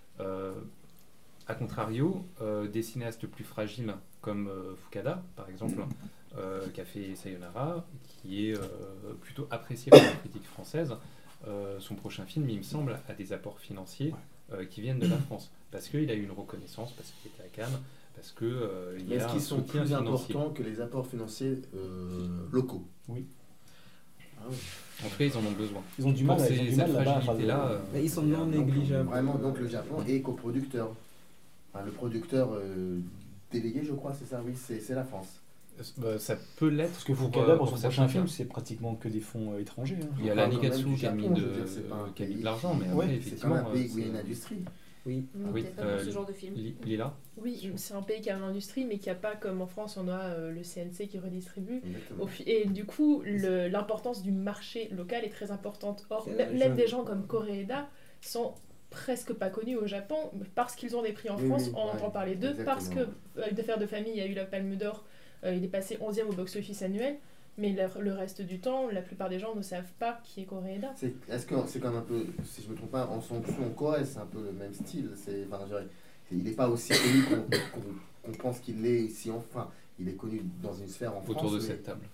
A contrario, des cinéastes plus fragiles comme Fukada, par exemple, qui a fait Sayonara, qui est plutôt apprécié par la critique française, son prochain film, il me semble, a des apports financiers qui viennent de la France, parce qu'il a eu une reconnaissance, parce qu'il était à Cannes, parce qu'il y a un soutien financier. Est-ce qu'ils sont plus importants que les apports financiers locaux? Oui. Ah oui. En tout cas, ils en ont besoin. Ils ont du mal, là. Ils sont non négligeables. Vraiment, donc le Japon est coproducteur. Enfin, le producteur délégué, je crois, c'est ça, oui, c'est la France. Ça peut l'être. Parce que Fukada, pour son prochain film, c'est pratiquement que des fonds étrangers. Hein. Il y a la Nikatsu qui a mis de l'argent, mais après, effectivement. C'est quand même un pays où il y a une industrie. Oui, peut-être pas pour ce genre de film. Lila. Oui, c'est un pays qui a une industrie, mais qui n'a pas, comme en France, on a le CNC qui redistribue. Et du coup, l'importance du marché local est très importante. Or, même des gens comme Koreeda sont presque pas connus au Japon, parce qu'ils ont des prix en France, on entend parler d'eux, parce que d'Affaires de famille a eu la Palme d'Or, il est passé 11e au box-office annuel. Mais le reste du temps, la plupart des gens ne savent pas qui est Koreeda. Est-ce que c'est quand même un peu, si je ne me trompe pas, en son dessous en Corée, c'est un peu le même style. Il n'est pas aussi connu qu'on pense qu'il est ici. Enfin, il est connu dans une sphère en France. Autour de cette table.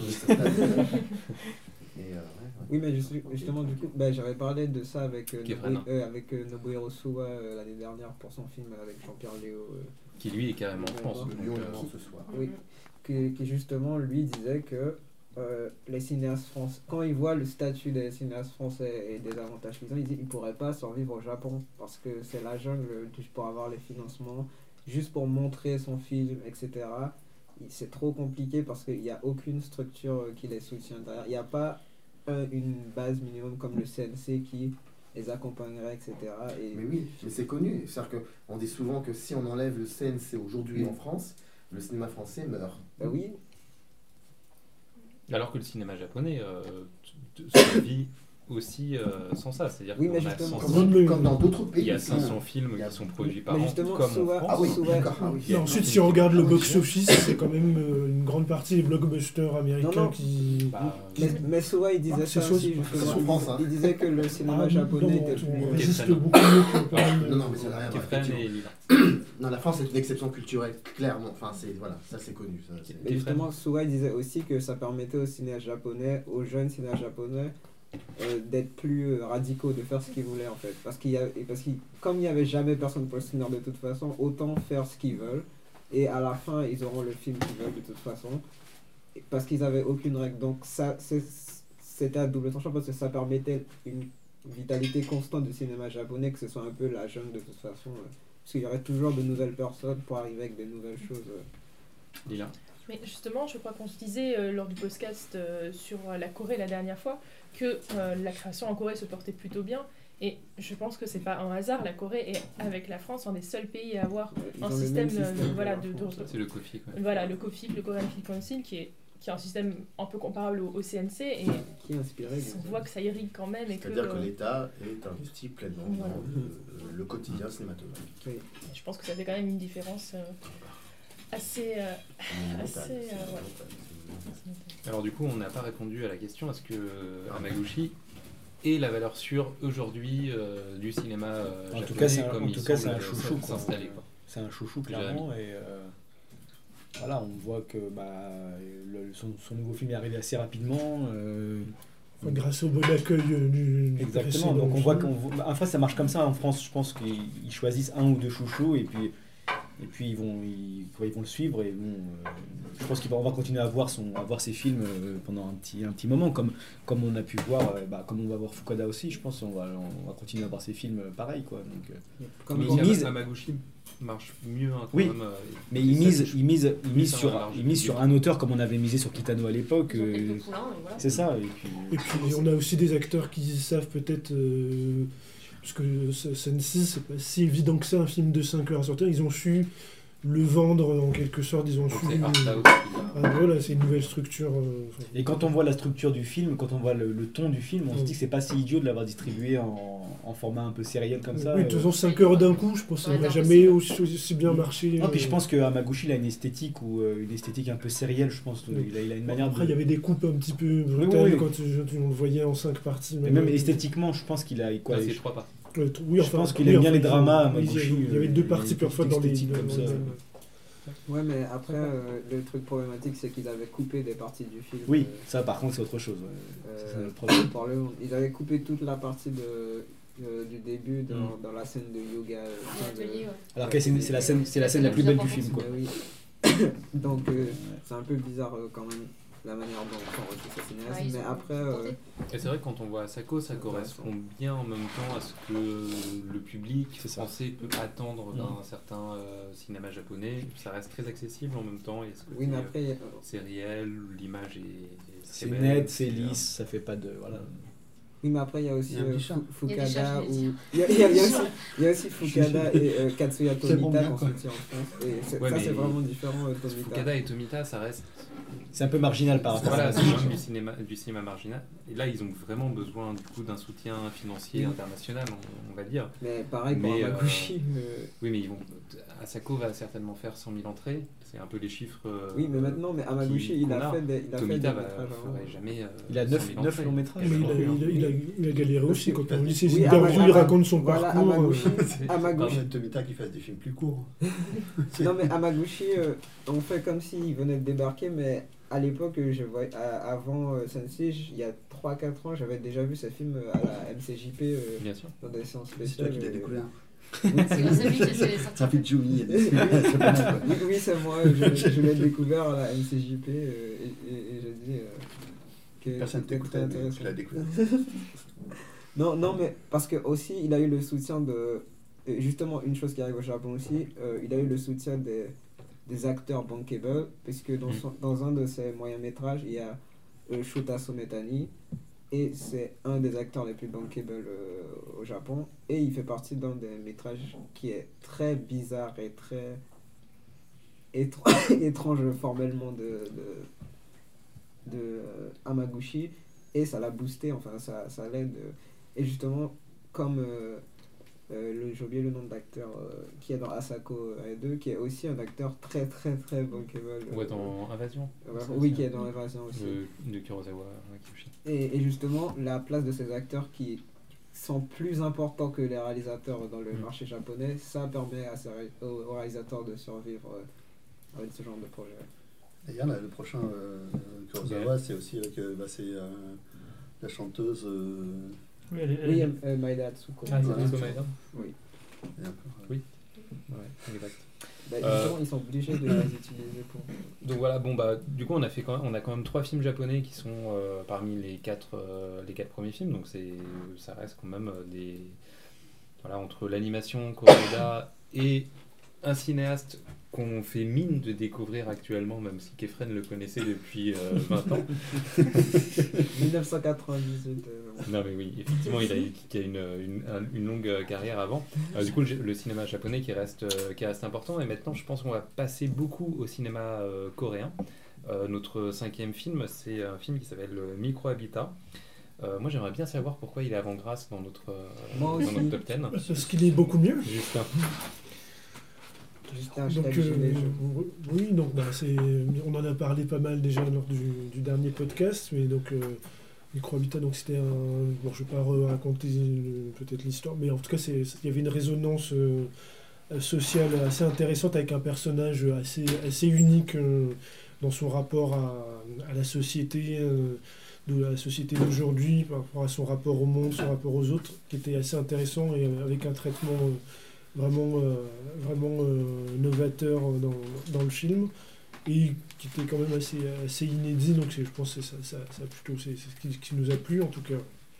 Oui, mais justement, du coup, j'avais parlé de ça avec Nobuhiro Suwa l'année dernière pour son film avec Jean-Pierre Léo. Qui lui est carrément en France. Ce soir. Oui. Qui justement lui disait que les cinéastes français, quand ils voient le statut des cinéastes français et des avantages qu'ils ont, ils disent qu'ils ne pourraient pas survivre au Japon parce que c'est la jungle pour avoir les financements, juste pour montrer son film, etc. C'est trop compliqué parce qu'il n'y a aucune structure qui les soutient derrière. Il n'y a pas une base minimum comme le CNC qui les accompagnerait, etc. Mais oui, mais c'est connu. C'est-à-dire qu'on dit souvent que si on enlève le CNC aujourd'hui en France, le cinéma français meurt. Bah oui. Alors que le cinéma japonais survit aussi sans ça. C'est-à-dire oui, qu'on a 500 comme dans d'autres pays. Il y a 500 films qui sont produits par an, comme en France. Et ensuite, si on regarde le box-office, c'est quand même une grande partie des blockbusters américains qui... Mais Suwa, il disait ça aussi, justement. Il disait que le cinéma japonais était résiste beaucoup mieux que... Non, mais c'est rien. Non, la France est une exception culturelle, clairement. Enfin, voilà, ça c'est connu. Et justement, Suga disait aussi que ça permettait aux jeunes cinéastes japonais, d'être plus radicaux, de faire ce qu'ils voulaient en fait. Parce que comme il n'y avait jamais personne pour le soutenir de toute façon, autant faire ce qu'ils veulent. Et à la fin, ils auront le film qu'ils veulent de toute façon. Parce qu'ils n'avaient aucune règle. Donc ça, c'était à double tranchant parce que ça permettait une vitalité constante du cinéma japonais, que ce soit un peu la jungle de toute façon. Parce qu'il y aurait toujours de nouvelles personnes pour arriver avec de nouvelles choses. Lila. Mais justement, je crois qu'on se disait lors du podcast sur la Corée la dernière fois que la création en Corée se portait plutôt bien. Et je pense que c'est pas un hasard, la Corée est, avec la France, un des seuls pays à avoir un système, voilà, c'est le COFIC. Ouais. Voilà, le COFIC, le Korean Film Council, qui est un système un peu comparable au CNC, et qui est inspiré, on voit que ça irrigue quand même. C'est-à-dire que l'État est investi pleinement dans le quotidien cinématographique. Oui. Je pense que ça fait quand même une différence assez... Alors du coup, on n'a pas répondu à la question, est-ce que Hamaguchi est la valeur sûre aujourd'hui du cinéma japonais, en tout cas, c'est un chouchou, s'installer. C'est un chouchou, clairement, et voilà, on voit que son nouveau film est arrivé assez rapidement. Grâce au bon accueil du exactement, donc on voit enfin ça marche comme ça en France, je pense qu'ils choisissent un ou deux chouchous et puis ils vont le suivre, et bon, je pense qu'on va continuer à voir ses films pendant un petit moment, comme on a pu voir, comme on va voir Fukuda aussi, je pense on va continuer à voir ses films pareil quoi. Donc Hamaguchi marche mieux oui, mais il mise sur un auteur comme on avait misé sur Kitano à l'époque. Voilà. C'est ça. Et puis on a aussi des acteurs qui savent peut-être. Parce que Sensi, c'est pas si évident que ça, un film de 5 heures à sortir. Ils ont su le vendre en quelque sorte. Ils ont su. Voilà, c'est une nouvelle structure. Et quand on voit la structure du film, quand on voit le ton du film, on se dit que c'est pas si idiot de l'avoir distribué en format un peu sériel comme ça. Oui, de toute façon, 5 heures d'un coup, je pense que ça n'aurait jamais aussi bien marché. Non, puis je pense que Hamaguchi, il a une esthétique un peu sérielle, je pense. Il a une manière. Après, il y avait des coupes un petit peu brutales quand on le voyait en 5 parties. Même esthétiquement, je pense qu'il a quoi. C'est 3 parties. Oui, je pense qu'il aime bien les dramas. Il y avait 2 parties parfois dans les comme ça. Ouais, mais après, le truc problématique, c'est qu'ils avaient coupé des parties du film. Oui, ça par contre, c'est autre chose. C'est ça, le problème. Ils avaient coupé toute la partie du début dans la scène de yoga. Alors que c'est la scène la plus belle du film, quoi. Oui. Donc, c'est un peu bizarre quand même, la manière dont on retrouve ce cinéaste. Mais après... Et c'est vrai que quand on voit Asako, ça correspond bien en même temps à ce que le public français peut attendre d'un certain cinéma japonais. Ça reste très accessible en même temps. Et oui, mais après... c'est réel, l'image c'est net, c'est lisse, ça fait pas de... Voilà. Oui, mais après, il y a aussi Fukada. Il y a aussi Fukada et Katsuya Tomita qui ont sorti en France. Et c'est vraiment différent. Fukada et Tomita, ça reste... C'est un peu marginal par rapport à ça. Du cinéma marginal. Et là, ils ont vraiment besoin du coup d'un soutien financier international, on va dire. Mais pareil pour Hamaguchi. Oui, mais Asako va certainement faire 100 000 entrées. C'est un peu les chiffres. Oui, mais maintenant, Hamaguchi, il a fait des métrages. Jamais. Il a 9 longs métrages. Il a galéré aussi quand on lit ses interviews, il raconte son parcours. Hamaguchi. Tomita qui fasse des films plus courts. Non, mais Hamaguchi, on fait comme s'il venait de débarquer, mais à l'époque, avant Sensei, il y a 3-4 ans, j'avais déjà vu ce film à la MCJP dans des séances spéciales. C'est toi qui l'as découvert. Ça fait Jumi. Oui, c'est moi. Je l'ai découvert à la MCJP et j'ai dit que personne t'écoutait, intéressant. Tu l'as découvert. Non, mais parce que aussi, il a eu le soutien de... Justement, une chose qui arrive au Japon aussi, il a eu le soutien des acteurs bankable, puisque dans un de ses moyens métrages, il y a Shota Sometani, et c'est un des acteurs les plus bankable au Japon, et il fait partie d'un des métrages qui est très bizarre et très étrange formellement de Hamaguchi, et ça l'a boosté, enfin ça l'aide, et justement comme j'ai oublié le nom d'acteur qui est dans Asako 2, qui est aussi un acteur très très très bankable. Ouais, dans Invasion. Oui, qui est dans Invasion aussi. De Kurosawa Kiyoshi. Et justement, la place de ces acteurs sont plus importants que les réalisateurs dans le marché japonais, ça permet aux réalisateurs de survivre avec ce genre de projet. D'ailleurs, le prochain Kurosawa, c'est aussi avec la chanteuse. Maeda Atsuko. Ah, c'est Atsuko Maeda. Oui. Oui. Ouais, exact. Justement, ils sont obligés de les utiliser pour. Donc voilà, du coup, on a quand même 3 films japonais qui sont parmi les 4 premiers films, donc ça reste quand même entre l'animation, Koreeda et un cinéaste qu'on fait mine de découvrir actuellement, même si Kefren le connaissait depuis 20 ans. 1998. Non mais oui, effectivement, il a une longue carrière avant. Du coup, le cinéma japonais qui reste important. Et maintenant, je pense qu'on va passer beaucoup au cinéma coréen. Notre 5e film, c'est un film qui s'appelle Micro-Habitat. Moi, j'aimerais bien savoir pourquoi il est avant-grâce dans notre top 10. Parce qu'il est beaucoup mieux. Justin. On en a parlé pas mal déjà lors du dernier podcast, mais donc Micro-Habitat, donc c'était je vais pas raconter peut-être l'histoire, mais en tout cas il y avait une résonance sociale assez intéressante avec un personnage assez unique dans son rapport à la société. De la société d'aujourd'hui, par rapport à son rapport au monde, son rapport aux autres, qui était assez intéressant et avec un traitement vraiment novateur dans le film et qui était quand même assez inédit, donc je pense que c'est ce qui nous a plu en tout cas.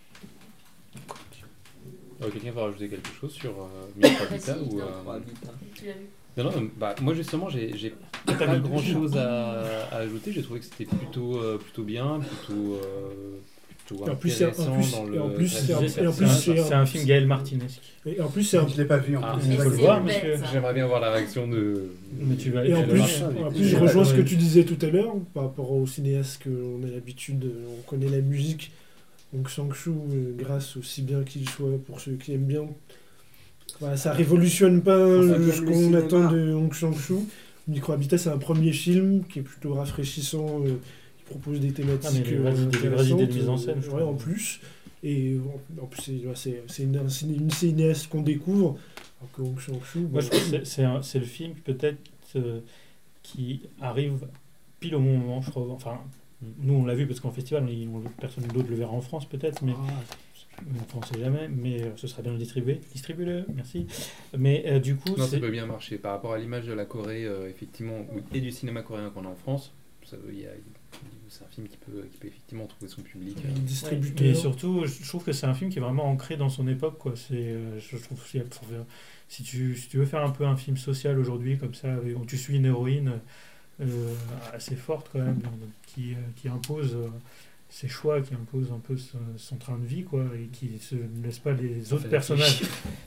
Quelqu'un va rajouter quelque chose sur Micro-Habitat ou Tu l'as vu? Non, moi justement j'ai pas grand chose à ajouter. J'ai trouvé que c'était plutôt bien, plutôt intéressant c'est un film Gaël Martinez. Et en plus c'est je l'ai pas vu. Il faut le voir, monsieur. J'aimerais bien voir la réaction de. Mais tu vas aller. Et en plus, je rejoins ce que tu disais tout à l'heure par rapport au cinéaste qu'on a l'habitude, on connaît la musique. Donc Sang-Soo, grâce aussi bien qu'il soit pour ceux qui aiment bien. Ça révolutionne pas ce qu'on attend de Hong Sang-Soo. Micro-Habitat, c'est un premier film qui est plutôt rafraîchissant, qui propose des thématiques des vraies idées de mise en scène. En plus. Et en plus, c'est une cinéaste qu'on découvre. Alors que Hong Sang-Soo... Moi, je trouve que c'est le film peut-être qui arrive pile au moment, je trouve. Enfin, nous, on l'a vu parce qu'en festival, personne d'autre le verra en France peut-être, mais... on ne sait jamais, mais ce sera bien distribué. Distribuez-le, merci. Mais du coup... Non, ça peut bien marcher. Par rapport à l'image de la Corée, effectivement, et du cinéma coréen qu'on a en France, c'est un film qui peut effectivement trouver son public. Distributeur. Et surtout, je trouve que c'est un film qui est vraiment ancré dans son époque, quoi. Je trouve si tu veux faire un peu un film social aujourd'hui, comme ça, où tu suis une héroïne assez forte quand même, qui impose... ses choix, qui imposent un peu son train de vie, quoi, et qui ne laisse pas les autres personnages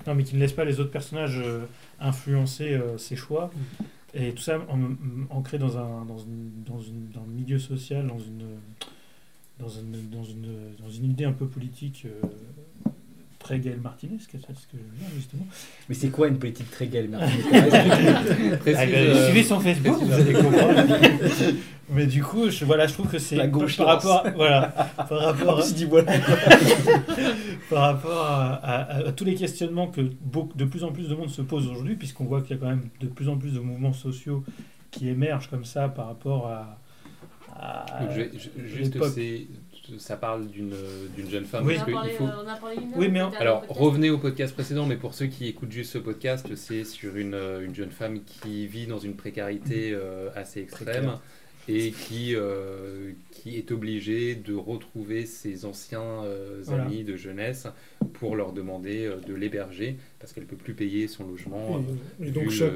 influencer ses choix, et tout ça ancré dans un milieu social, dans une idée un peu politique très Gaël Martinez, c'est ce que je veux dire justement. Mais c'est quoi une politique très Gaël Martinez? Suivez son Facebook, vous allez comprendre. Mais du coup, je trouve que c'est par rapport à tous les questionnements que de plus en plus de monde se pose aujourd'hui, puisqu'on voit qu'il y a quand même de plus en plus de mouvements sociaux qui émergent comme ça par rapport à juste ça parle d'une jeune femme. Oui. On a parlé une heure. Oui, mais alors revenez au podcast précédent, mais pour ceux qui écoutent juste ce podcast, c'est sur une jeune femme qui vit dans une précarité assez extrême et qui est obligée de retrouver ses anciens amis de jeunesse pour leur demander de l'héberger parce qu'elle ne peut plus payer son logement. Et donc chaque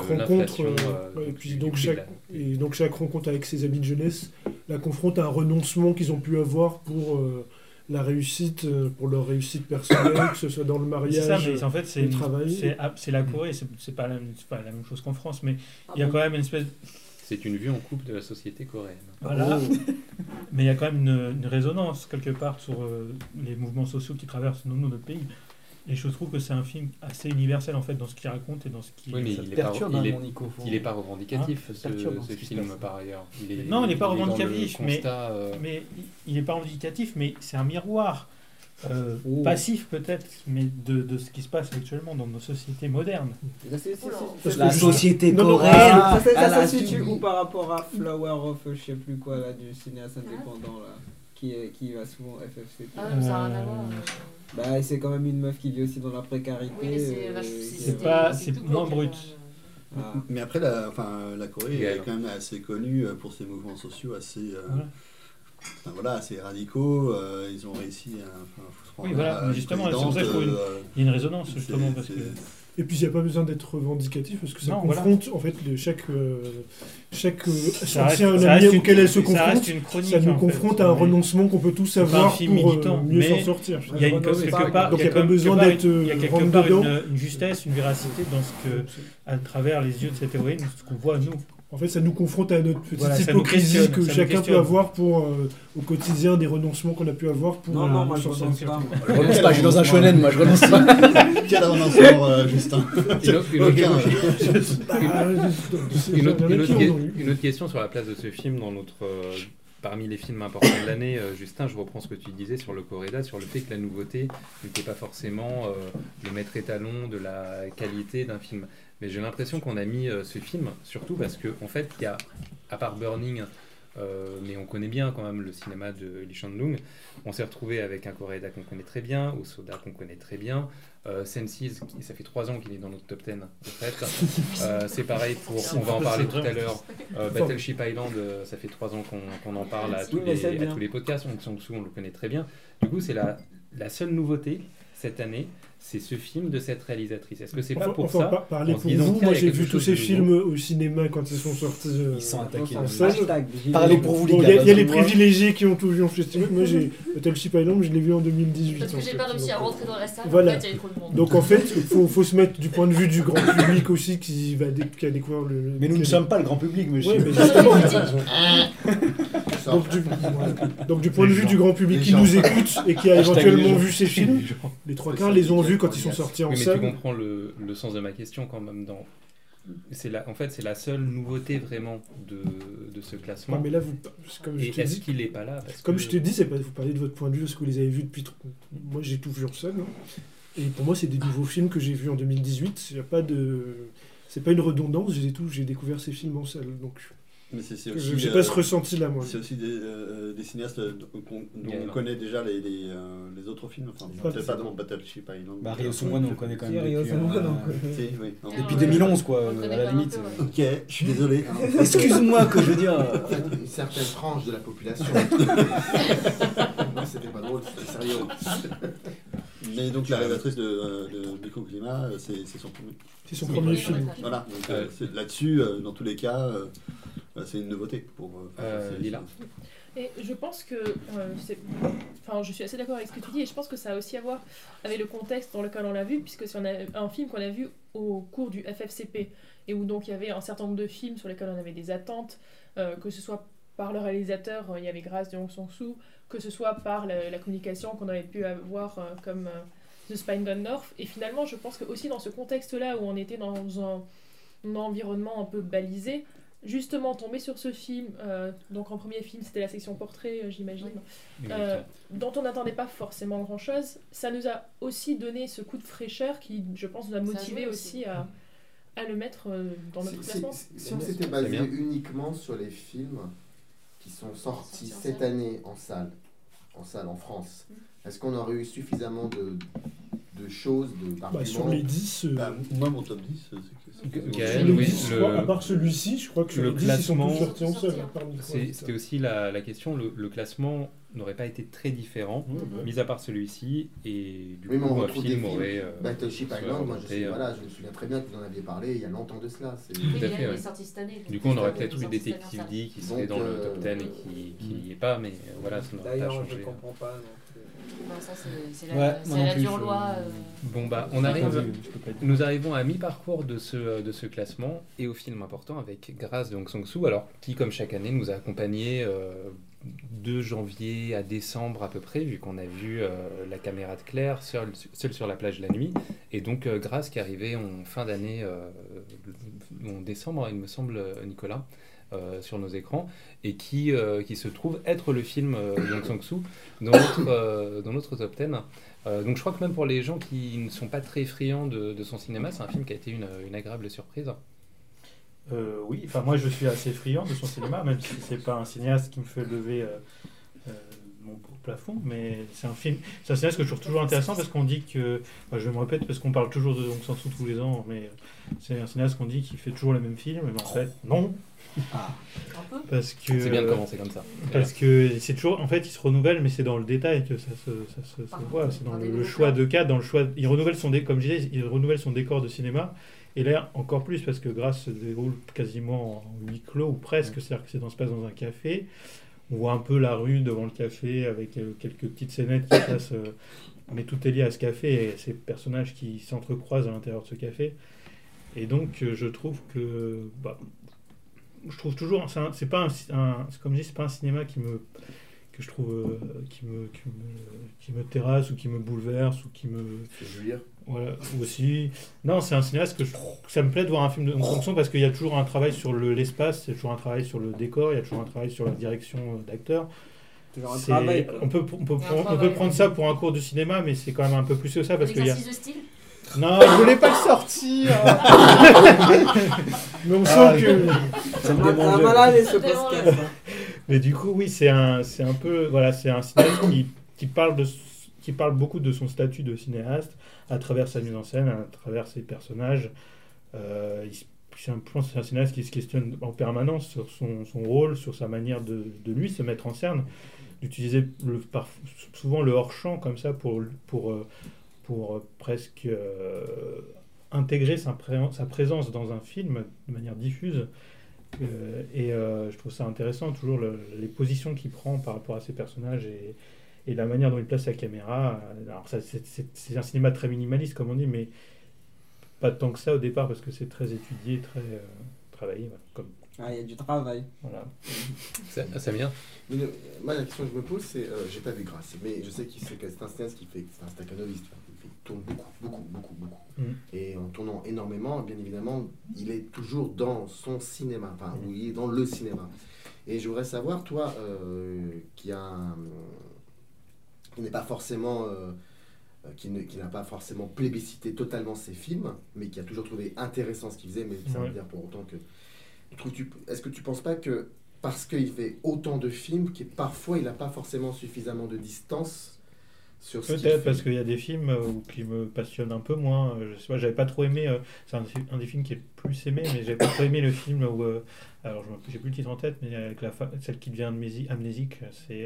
rencontre avec ses amis de jeunesse la confronte à un renoncement qu'ils ont pu avoir pour la réussite, pour leur réussite personnelle, que ce soit dans le mariage, c'est ça, mais en fait, le travail. C'est la Corée, c'est pas la même chose qu'en France, mais il y a quand même une espèce... C'est une vue en coupe de la société coréenne. Voilà. Mais il y a quand même une résonance quelque part sur les mouvements sociaux qui traversent notre pays. Et je trouve que c'est un film assez universel en fait dans ce qu'il raconte et dans ce qu'il... Oui, mais il n'est pas revendicatif ce film par ailleurs. Non, il n'est pas revendicatif, mais il n'est pas revendicatif, mais c'est un miroir. passif peut-être, mais de ce qui se passe actuellement dans nos sociétés modernes. La société coréenne. Ça se situe où par rapport à Flower of je sais plus quoi là, du cinéaste indépendant là, qui va souvent FFCP. Ça a rien à voir. Bah, c'est quand même une meuf qui vit aussi dans la précarité. Oui, c'est moins brut. Mais après, la Corée est quand même assez connue pour ses mouvements sociaux assez radicaux. Ils ont réussi à... Oui, voilà, justement, c'est pour ça qu'il y a une résonance, justement. Parce que... Et puis il n'y a pas besoin d'être revendicatif parce que ça confronte en fait chaque ancien ami auquel elle se confronte, ça nous confronte à un renoncement qu'on peut tous avoir pour mieux s'en sortir. Il y a quelque part, donc il n'y a pas besoin d'être quelque part une justesse, une véracité dans ce que, à travers les yeux de cette héroïne, ce qu'on voit nous. En fait, ça nous confronte à notre petite hypocrisie que chacun peut avoir pour, au quotidien, des renoncements qu'on a pu avoir pour... Non, moi je renonce pas. Je renonce pas, je suis dans un shonen, moi je renonce pas. Quel renoncement, Justin? Une autre question sur la place de ce film dans notre... Parmi les films importants de l'année, Justin, je reprends ce que tu disais sur le Coréda, sur le fait que la nouveauté n'était pas forcément le maître étalon de la qualité d'un film. Mais j'ai l'impression qu'on a mis ce film, surtout parce qu'en fait, il y a, à part Burning, mais on connaît bien quand même le cinéma de Lee Chang-dong, on s'est retrouvé avec un Coréda qu'on connaît très bien, Osoda qu'on connaît très bien, Sense8, ça fait 3 ans qu'il est dans notre top 10 en fait. C'est pareil pour, on va en parler tout à l'heure, Battleship Island, ça fait 3 ans qu'on en parle à tous les podcasts, Hong Sang-soo on le connaît très bien. Du coup c'est la seule nouveauté cette année, c'est ce film de cette réalisatrice. Est-ce que c'est pas pour ça parler pour vous, moi j'ai vu tous ces films au cinéma quand ils sont sortis. Ils sont attaqués. Parlez pour vous les gars. Il y a les privilégiés qui ont tout vu en festival. Moi j'ai Battleship Island, je l'ai vu en 2018. Parce que j'ai pas réussi à rentrer dans la salle, voilà. En fait il y avait trop de monde. Donc en fait, il faut se mettre du point de vue du grand public aussi qui a découvert le... Mais nous ne sommes pas le grand public, monsieur. Oui, mais justement. Donc du point de vue du grand public qui nous écoute et qui a éventuellement vu ces films, les 3/4 les ont vus quand ils sont sortis en salle. Mais tu comprends le sens de ma question quand même. En fait, c'est la seule nouveauté vraiment de ce classement. Ouais, mais là, est-ce qu'il n'est pas là comme je te dis, vous parlez de votre point de vue, parce que vous les avez vus depuis... Moi, j'ai tout vu en salle. Et pour moi, c'est des nouveaux films que j'ai vus en 2018. Il y a pas de... C'est pas une redondance, j'ai découvert ces films en salle. Donc... Mais c'est aussi, j'ai pas ce ressenti-là, moi. C'est aussi des cinéastes dont on connaît déjà les autres films. Enfin, peut-être pas dans Battleship Island. Bah, Ryo Sung-won, on connaît quand même depuis 2011, quoi, à la limite. Ok, je suis désolé. Excuse-moi que je veux dire... Une certaine tranche de la population. Non, c'était pas drôle, c'était sérieux. Mais donc la réalisatrice de Microclimat, c'est son premier. C'est son premier film. Voilà. Là-dessus, dans tous les cas, c'est une nouveauté pour Lila. Et je pense que, je suis assez d'accord avec ce que tu dis, et je pense que ça a aussi à voir avec le contexte dans lequel on l'a vu, puisque c'est un film qu'on a vu au cours du FFCP, et où donc il y avait un certain nombre de films sur lesquels on avait des attentes, que ce soit par le réalisateur, il y avait Grâce de Hong Sang-soo, que ce soit par la communication qu'on avait pu avoir comme The Spy Gone North, et finalement je pense que aussi dans ce contexte-là où on était dans un environnement un peu balisé, justement tomber sur ce film, donc en premier film c'était la section portrait j'imagine, dont on n'attendait pas forcément grand chose, ça nous a aussi donné ce coup de fraîcheur qui je pense nous a motivé aussi à le mettre dans notre classement. Si on s'était basé uniquement sur les films qui sont sortis cette année en salle en France, est-ce qu'on aurait eu suffisamment de choses, d'arguments? Sur les 10... moi mon top 10 à part celui-ci, je crois que le classement, ils sont tous sortis en salle. C'était aussi la question, le classement n'aurait pas été très différent, mis à part celui-ci, et du coup un film aurait... Battleship Island, moi je me souviens très bien que vous en aviez parlé il y a longtemps de cela. Il est sorti cette année. Du coup on aurait peut-être eu Détective D qui serait dans le top 10 et qui n'y est pas, mais voilà, ça n'aurait pas changé. D'ailleurs, je comprends pas. Ça, c'est la dure loi. Bon, nous arrivons à mi-parcours de ce classement et au film important avec Grâce de Hong Sang-soo, alors qui, comme chaque année, nous a accompagnés de janvier à décembre à peu près, vu qu'on a vu La caméra de Claire, seule sur la plage la nuit, et donc Grâce qui arrivait en fin d'année, en décembre, il me semble, Nicolas. sur nos écrans, et qui se trouve être le film Bong Joon-ho dans notre top 10. Donc je crois que même pour les gens qui ne sont pas très friands de son cinéma, c'est un film qui a été une agréable surprise. Oui, enfin moi je suis assez friand de son cinéma, même si c'est pas un cinéaste qui me fait lever mon plafond, mais c'est un cinéaste que je trouve toujours intéressant parce qu'on dit que, je vais me répéter parce qu'on parle toujours de Bong Joon-ho tous les ans, mais c'est un cinéaste qu'on dit qu'il fait toujours les mêmes films, mais en fait non. Parce que c'est bien de commencer comme ça. Parce que c'est toujours, en fait, il se renouvelle, mais c'est dans le détail que ça se voit. C'est dans le choix de cadre, dans le choix. Il renouvelle comme je disais, il renouvelle son décor de cinéma. Et là, encore plus, parce que Grâce se déroule quasiment en huis clos, ou presque, c'est-à-dire que c'est se passe dans un café. On voit un peu la rue devant le café, avec quelques petites scénettes qui passent, mais tout est lié à ce café, et ces personnages qui s'entrecroisent à l'intérieur de ce café. Et donc, je trouve que... je trouve toujours... C'est pas comme je dis, c'est pas un cinéma que je trouve qui me terrasse, ou qui me bouleverse, ou qui me... fait jouir. Voilà, aussi. Non, c'est un cinéaste que ça me plaît de voir un film de Bong Joon-ho parce qu'il y a toujours un travail sur l'espace, il y a toujours un travail sur le décor, il y a toujours un travail sur la direction d'acteur. Toujours un travail. On peut prendre ça pour un cours de cinéma, mais c'est quand même un peu plus que ça parce qu'il y a... de style. Non, je voulais pas le sortir. Mais on sent que ça me demande malade ce podcast. Mais du coup, oui, c'est un peu c'est un cinéaste qui parle beaucoup de son statut de cinéaste à travers sa mise en scène, à travers ses personnages. Je pense que c'est un cinéaste qui se questionne en permanence sur son rôle, sur sa manière de lui se mettre en scène, d'utiliser souvent le hors-champ comme ça pour presque intégrer sa présence dans un film de manière diffuse. Je trouve ça intéressant, toujours les positions qu'il prend par rapport à ses personnages et la manière dont il place sa caméra. Alors c'est un cinéma très minimaliste, comme on dit, mais pas tant que ça au départ, parce que c'est très étudié, très travaillé. Il y a du travail. Voilà. Ça vient. Moi, la question que je me pose, c'est... j'ai pas vu Grâce, mais je sais que c'est un cinéaste qui fait... C'est un staccanoviste, il tourne beaucoup. Et en tournant énormément, bien évidemment, il est toujours dans son cinéma, ou il est dans le cinéma. Et je voudrais savoir, toi, qui n'est pas forcément... qui n'a pas forcément plébiscité totalement ses films, mais qui a toujours trouvé intéressant ce qu'il faisait, mais ça veut dire pour autant que... Est-ce que tu ne penses pas que parce qu'il fait autant de films, que parfois il n'a pas forcément suffisamment de distance sur ce qu'il fait? Peut-être parce qu'il y a des films qui me passionnent un peu moins. Je sais pas, j'avais pas trop aimé... c'est un des films qui est le plus aimé, mais j'avais pas trop aimé le film où... alors, j'ai plus le titre en tête, mais avec celle qui devient amnésique, c'est...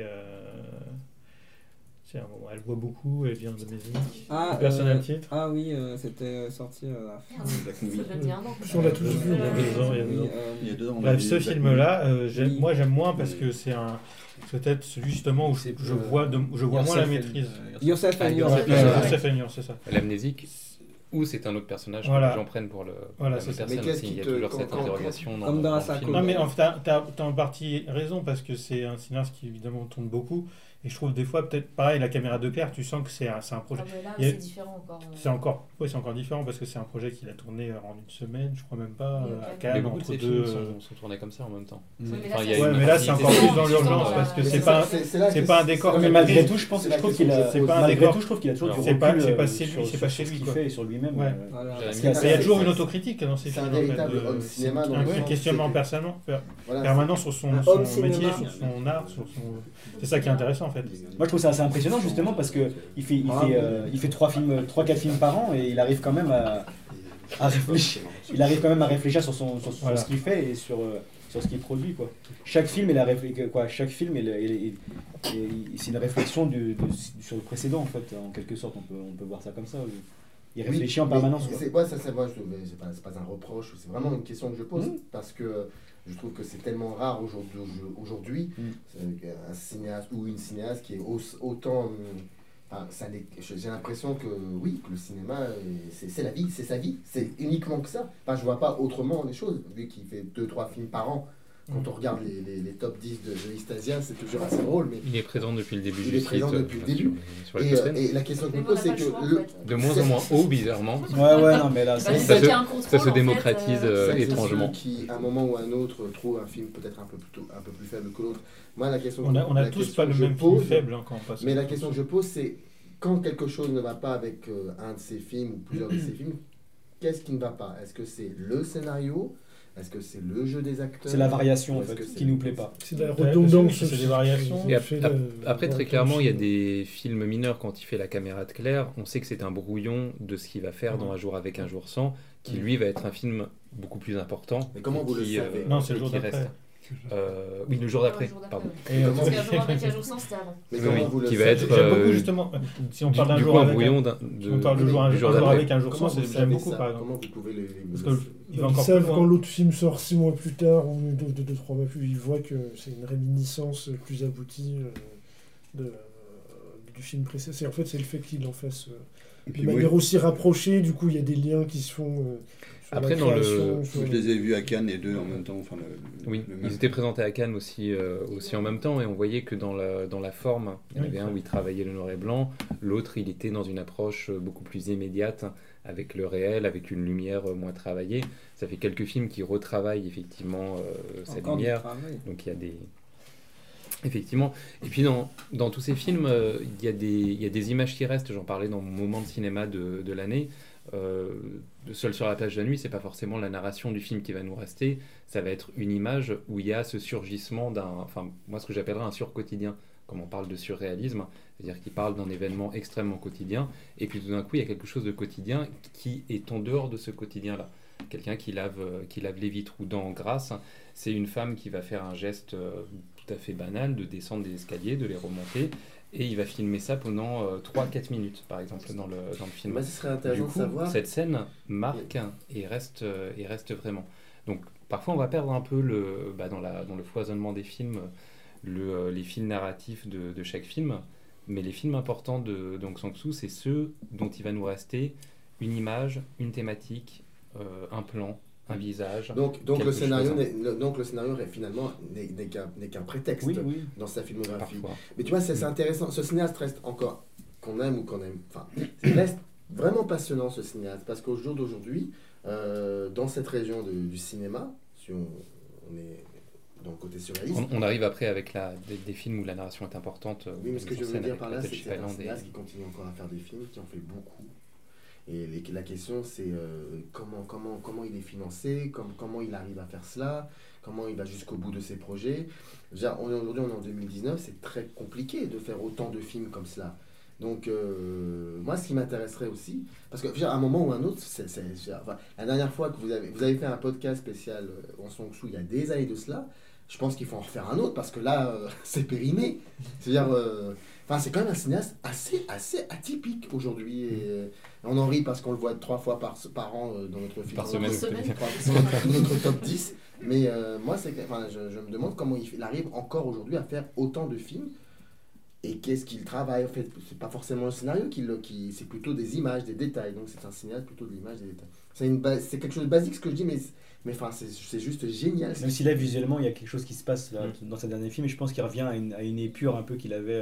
elle voit beaucoup, elle vient de Mézic. Personne n'a le titre. Ah oui, c'était sorti à la fin. On l'a tous vu. Il y a 2 ans. Bref, ce film-là, moi j'aime moins parce que c'est peut-être celui justement où je vois moins la maîtrise. Youssef Ayour, c'est ça. L'amnésique, ou c'est un autre personnage que les gens prennent pour la personne aussi. Il y a toujours cette interrogation comme dans la film. Non, mais en fait, t'as en partie raison parce que c'est un cinéaste qui évidemment tourne beaucoup. Et je trouve des fois, peut-être pareil, la caméra de Claire, tu sens que c'est un projet. C'est différent encore. C'est encore différent parce que c'est un projet qu'il a tourné en une semaine, je crois même pas, à Cannes. Mais beaucoup de ces films sont tournés comme ça en même temps. Mais là, c'est encore plus dans l'urgence parce que c'est pas un décor. Mais malgré tout, je trouve qu'il a toujours du recul. C'est pas chez lui. Ce qu'il fait sur lui-même. Il y a toujours une autocritique dans ces films. C'est un véritable homme cinéma. Un questionnement permanent sur son métier, sur son art, c'est ça qui est intéressant en fait. Moi je trouve ça assez impressionnant justement parce que il fait 3-4 films par an et il arrive quand même à réfléchir. Il arrive quand même à réfléchir sur ce qu'il fait et sur ce qu'il produit quoi. Chaque film c'est une réflexion sur le précédent en fait, en quelque sorte on peut voir ça comme ça. Il réfléchit en permanence. C'est pas un reproche, c'est vraiment une question que je pose parce que je trouve que c'est tellement rare aujourd'hui un cinéaste ou une cinéaste qui est autant... j'ai l'impression que oui, que le cinéma, c'est la vie, c'est sa vie, c'est uniquement que ça. Je vois pas autrement les choses, vu qu'il fait 2-3 films par an. Quand on regarde les top 10 de Eastasia, c'est toujours assez drôle. Mais il est présent depuis le début il est présent depuis le début. Sur les et la question que je me pose, c'est que... De moins en moins haut, bizarrement. Ouais, non, mais là, ça se démocratise étrangement. Qui, à un moment ou à un autre, trouve un film peut-être un peu plus faible que l'autre. Moi, la question on a tous pas le même film faible quand on passe. Mais la question que je pose, c'est quand quelque chose ne va pas avec un de ces films ou plusieurs de ces films, qu'est-ce qui ne va pas? Est-ce que c'est le scénario? Est-ce que c'est le jeu des acteurs? C'est la variation en fait, qui nous plaît pas. C'est la redondance, c'est des variations. Et après, très clairement, il y a des films mineurs, quand il fait La caméra de Claire, on sait que c'est un brouillon de ce qu'il va faire dans Un jour avec, un jour sans, qui lui va être un film beaucoup plus important. Mais comment vous le savez? Non, c'est le jour d'après. Oui, le jour d'après, pardon. Parce qu'un jour avec, un jour sans, c'était avant. Mais comment vous le qui va savez? être J'aime beaucoup justement, si on parle d'un jour avec un jour avec, un jour sans, j'aime beaucoup par exemple. Comment vous pouvez les... Ils savent quand l'autre film sort 6 mois plus tard ou 2-3 mois plus, ils voient que c'est une réminiscence plus aboutie du film précédent. En fait, c'est le fait qu'il en fasse de manière aussi rapprochée, du coup il y a des liens qui se font... Après, je les ai vus à Cannes les deux en même temps. Oui, ils étaient présentés à Cannes aussi en même temps, et on voyait que dans la forme, il y en avait un où il travaillait le noir et blanc, l'autre il était dans une approche beaucoup plus immédiate, avec le réel, avec une lumière moins travaillée. Ça fait quelques films qui retravaillent effectivement cette lumière. Donc il y a des... Effectivement. Et puis dans tous ces films, il y a des images qui restent. J'en parlais dans mon moment de cinéma de l'année. Seul sur la plage de la nuit, c'est pas forcément la narration du film qui va nous rester, ça va être une image où il y a ce surgissement moi ce que j'appellerais un surquotidien, comme on parle de surréalisme, c'est-à-dire qu'il parle d'un événement extrêmement quotidien, et puis tout d'un coup il y a quelque chose de quotidien qui est en dehors de ce quotidien-là. Quelqu'un qui lave les vitres, ou dans Grâce, c'est une femme qui va faire un geste tout à fait banal de descendre des escaliers, de les remonter, et il va filmer ça pendant 3-4 minutes, par exemple, dans le film. Moi, ce serait intéressant de savoir. Cette scène marque et reste vraiment. Donc, parfois, on va perdre un peu dans le foisonnement des films, les fils narratifs de chaque film, mais les films importants de Hong Sang-soo, c'est ceux dont il va nous rester une image, une thématique, un plan, un visage. Donc le scénario finalement n'est qu'un prétexte dans sa filmographie. Parfois. Mais tu vois, c'est intéressant. Ce cinéaste reste encore, qu'on aime ou qu'on aime, enfin, il reste vraiment passionnant, ce cinéaste, parce qu'au jour d'aujourd'hui, dans cette région du cinéma, si on est dans le côté surréaliste, on arrive après avec des films où la narration est importante. Oui, mais ce que je veux dire par là, c'est que c'est un cinéaste qui continue encore à faire des films, qui en fait beaucoup. Et la question, c'est comment il est financé, comment il arrive à faire cela, comment il va jusqu'au bout de ses projets. Aujourd'hui, on est en 2019, c'est très compliqué de faire autant de films comme cela. Donc, moi, ce qui m'intéresserait aussi, parce qu'à un moment ou un autre, la dernière fois que vous avez fait un podcast spécial Hong Sang-soo, il y a des années de cela, je pense qu'il faut en refaire un autre, parce que là, c'est périmé. C'est-à-dire... c'est quand même un cinéaste assez atypique aujourd'hui. Et on en rit parce qu'on le voit 3 fois par an dans notre film. Par semaine. Dans notre top 10. Mais moi, je me demande comment il arrive encore aujourd'hui à faire autant de films. Et qu'est-ce qu'il travaille? En fait, c'est pas forcément le scénario c'est plutôt des images, des détails. Donc c'est un cinéaste plutôt de l'image, des détails. C'est quelque chose de basique ce que je dis, mais c'est juste génial. Même si là, visuellement, il y a quelque chose qui se passe dans ses derniers films, et je pense qu'il revient à une épure un peu qu'il avait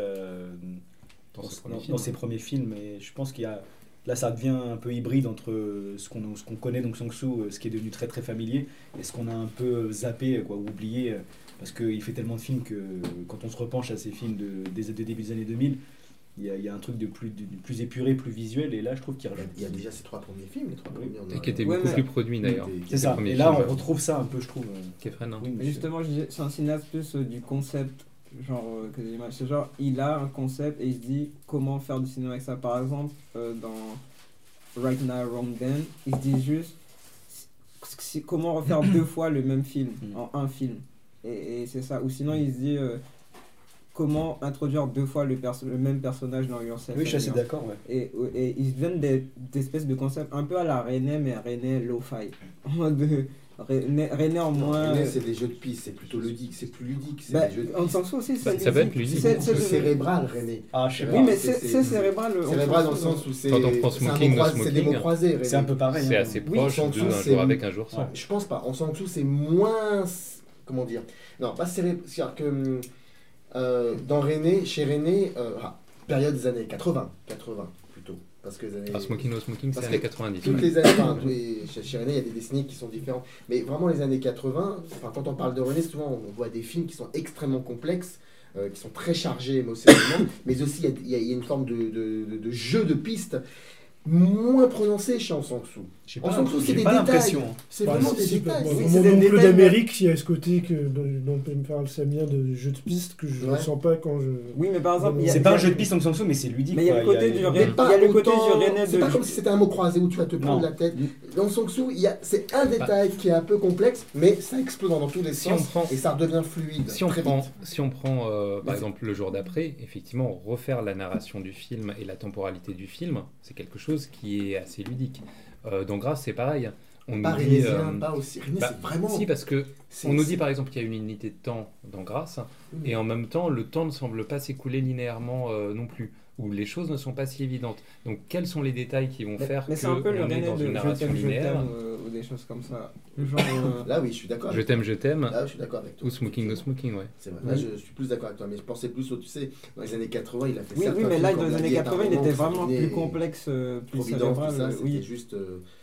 dans ses premiers films. Et je pense là, ça devient un peu hybride entre ce qu'on connaît donc Sang-soo, ce qui est devenu très très familier, et ce qu'on a un peu zappé, ou oublié, parce qu'il fait tellement de films que quand on se repenche à ces films des début des années 2000, il y a un truc de plus épuré, plus visuel, et là je trouve qu'il revient. Il y a déjà ces 3 premiers films, et qui étaient beaucoup plus produits d'ailleurs. C'est ça, et là on retrouve ça un peu, je trouve. Mais justement, c'est un cinéaste plus du concept, c'est genre il a un concept et il se dit comment faire du cinéma avec ça. Par exemple, dans Right Now Wrong Then, il se dit juste comment refaire 2 fois le même film en un film, et c'est ça. Ou sinon il se dit comment introduire 2 fois le même personnage dans Yourself. Oui, je suis assez d'accord. Ouais. Et ils viennent d'espèces de concepts un peu à la René, mais René lo-fi. René en moins. René, c'est des jeux de pistes, c'est plutôt ludique, c'est plus ludique. En sens aussi, ça peut être ludique. C'est cérébral, René. Ah, je sais pas. Oui, mais c'est cérébral. Cérébral dans le sens où c'est des mots croisés. C'est un peu pareil. C'est assez proche d'un jour avec, un jour sans. Je pense pas. En Sang-soo, c'est moins comment dire, non, pas c'est-à-dire que chez René, période des années 80 plutôt. Parce que Smoking No Smoking, c'est années 90. Toutes les années, chez René, il y a des décennies qui sont différentes. Mais vraiment, les années 80, quand on parle de René, souvent, on voit des films qui sont extrêmement complexes, qui sont très chargés émotionnellement, mais aussi, il y a une forme de jeu de pistes moins prononcé chez Hong Sang-soo. En Sang-soo, c'est des détails. C'est vraiment des détails. Mon oncle d'Amérique, il y a ce côté dont me parle Samir de jeu de piste que je ne sens pas quand je... Oui, mais par exemple... C'est pas un jeu de piste Hong Sang-soo, mais c'est ludique. Mais il y a le côté du René. C'est pas comme si c'était un mot croisé où tu vas te prendre la tête. Dans Hong Sang-soo, c'est un détail qui est un peu complexe, mais ça explose dans tous les sens et ça redevient fluide. Si on prend par exemple Le Jour d'après, effectivement, refaire la narration du film et la temporalité du film, c'est quelque chose qui est assez ludique. Dans Grâce, c'est pareil. On pas nous dit, pas aussi. René, c'est vraiment... Si, parce que on nous dit par exemple qu'il y a une unité de temps dans Grâce, et en même temps, le temps ne semble pas s'écouler linéairement non plus, où les choses ne sont pas si évidentes. Donc, quels sont les détails qui vont faire que c'est un peu le est dans une narration linéaire ou des choses comme ça. Là, oui, je suis d'accord. Je t'aime. Là, je suis d'accord avec toi. Ou Smoking No Smoking, ouais. C'est vrai. Là, je suis plus d'accord avec toi, mais je pensais plus au, tu sais, dans les années 80, il a fait ça. Oui, mais là, dans les années 80, il était vraiment plus complexe, plus cérébral. C'était juste...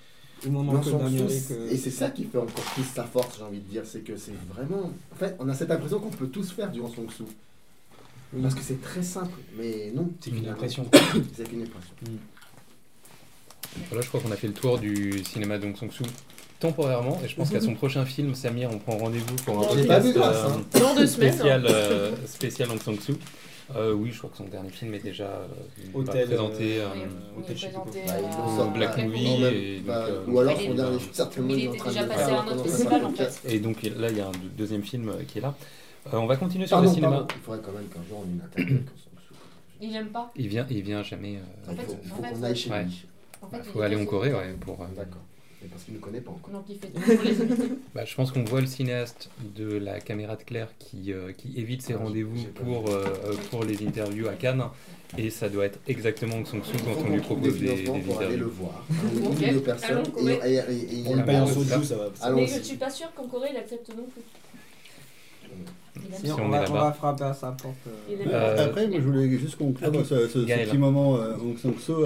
Et c'est ça qui fait encore plus sa force, j'ai envie de dire, c'est que c'est vraiment... En fait, on a cette impression qu'on peut tous faire du Hong Sang-soo. Parce que c'est très simple, mais non. C'est une impression. C'est une impression. Voilà, je crois qu'on a fait le tour du cinéma de Hong Sang-soo temporairement, et je pense qu'à son prochain film, Samir, on prend rendez-vous pour un podcast dans 2 semaines spécial Hong Sang-soo. Oui, je crois que son dernier film est déjà présenté au Black Movie. Ou alors son dernier film, certainement. Il était déjà passé à un autre festival en fait. Et donc là, il y a un deuxième film qui est là. On va continuer sur le cinéma. Il faudrait quand même qu'un jour on ait une interview avec Hong Sang-soo. Il n'aime pas. Il vient jamais. Il faut qu'on aille chez lui. Il faut aller en Corée, ouais, pour. D'accord. Mais parce qu'il ne connaît pas encore. Donc il fait tout pour les invités. Je pense qu'on voit le cinéaste de La Caméra de Claire qui évite ses rendez-vous pour les interviews à Cannes, et ça doit être exactement Hong Sang-soo quand on lui propose des interviews. Pour aller le voir. Allons personnes. On le paye en soju, ça va. Mais je ne suis pas sûre qu'en Corée il accepte non plus. Si on va frapper à sa porte. Après, moi je voulais juste conclure ce petit moment Hong Sang-soo.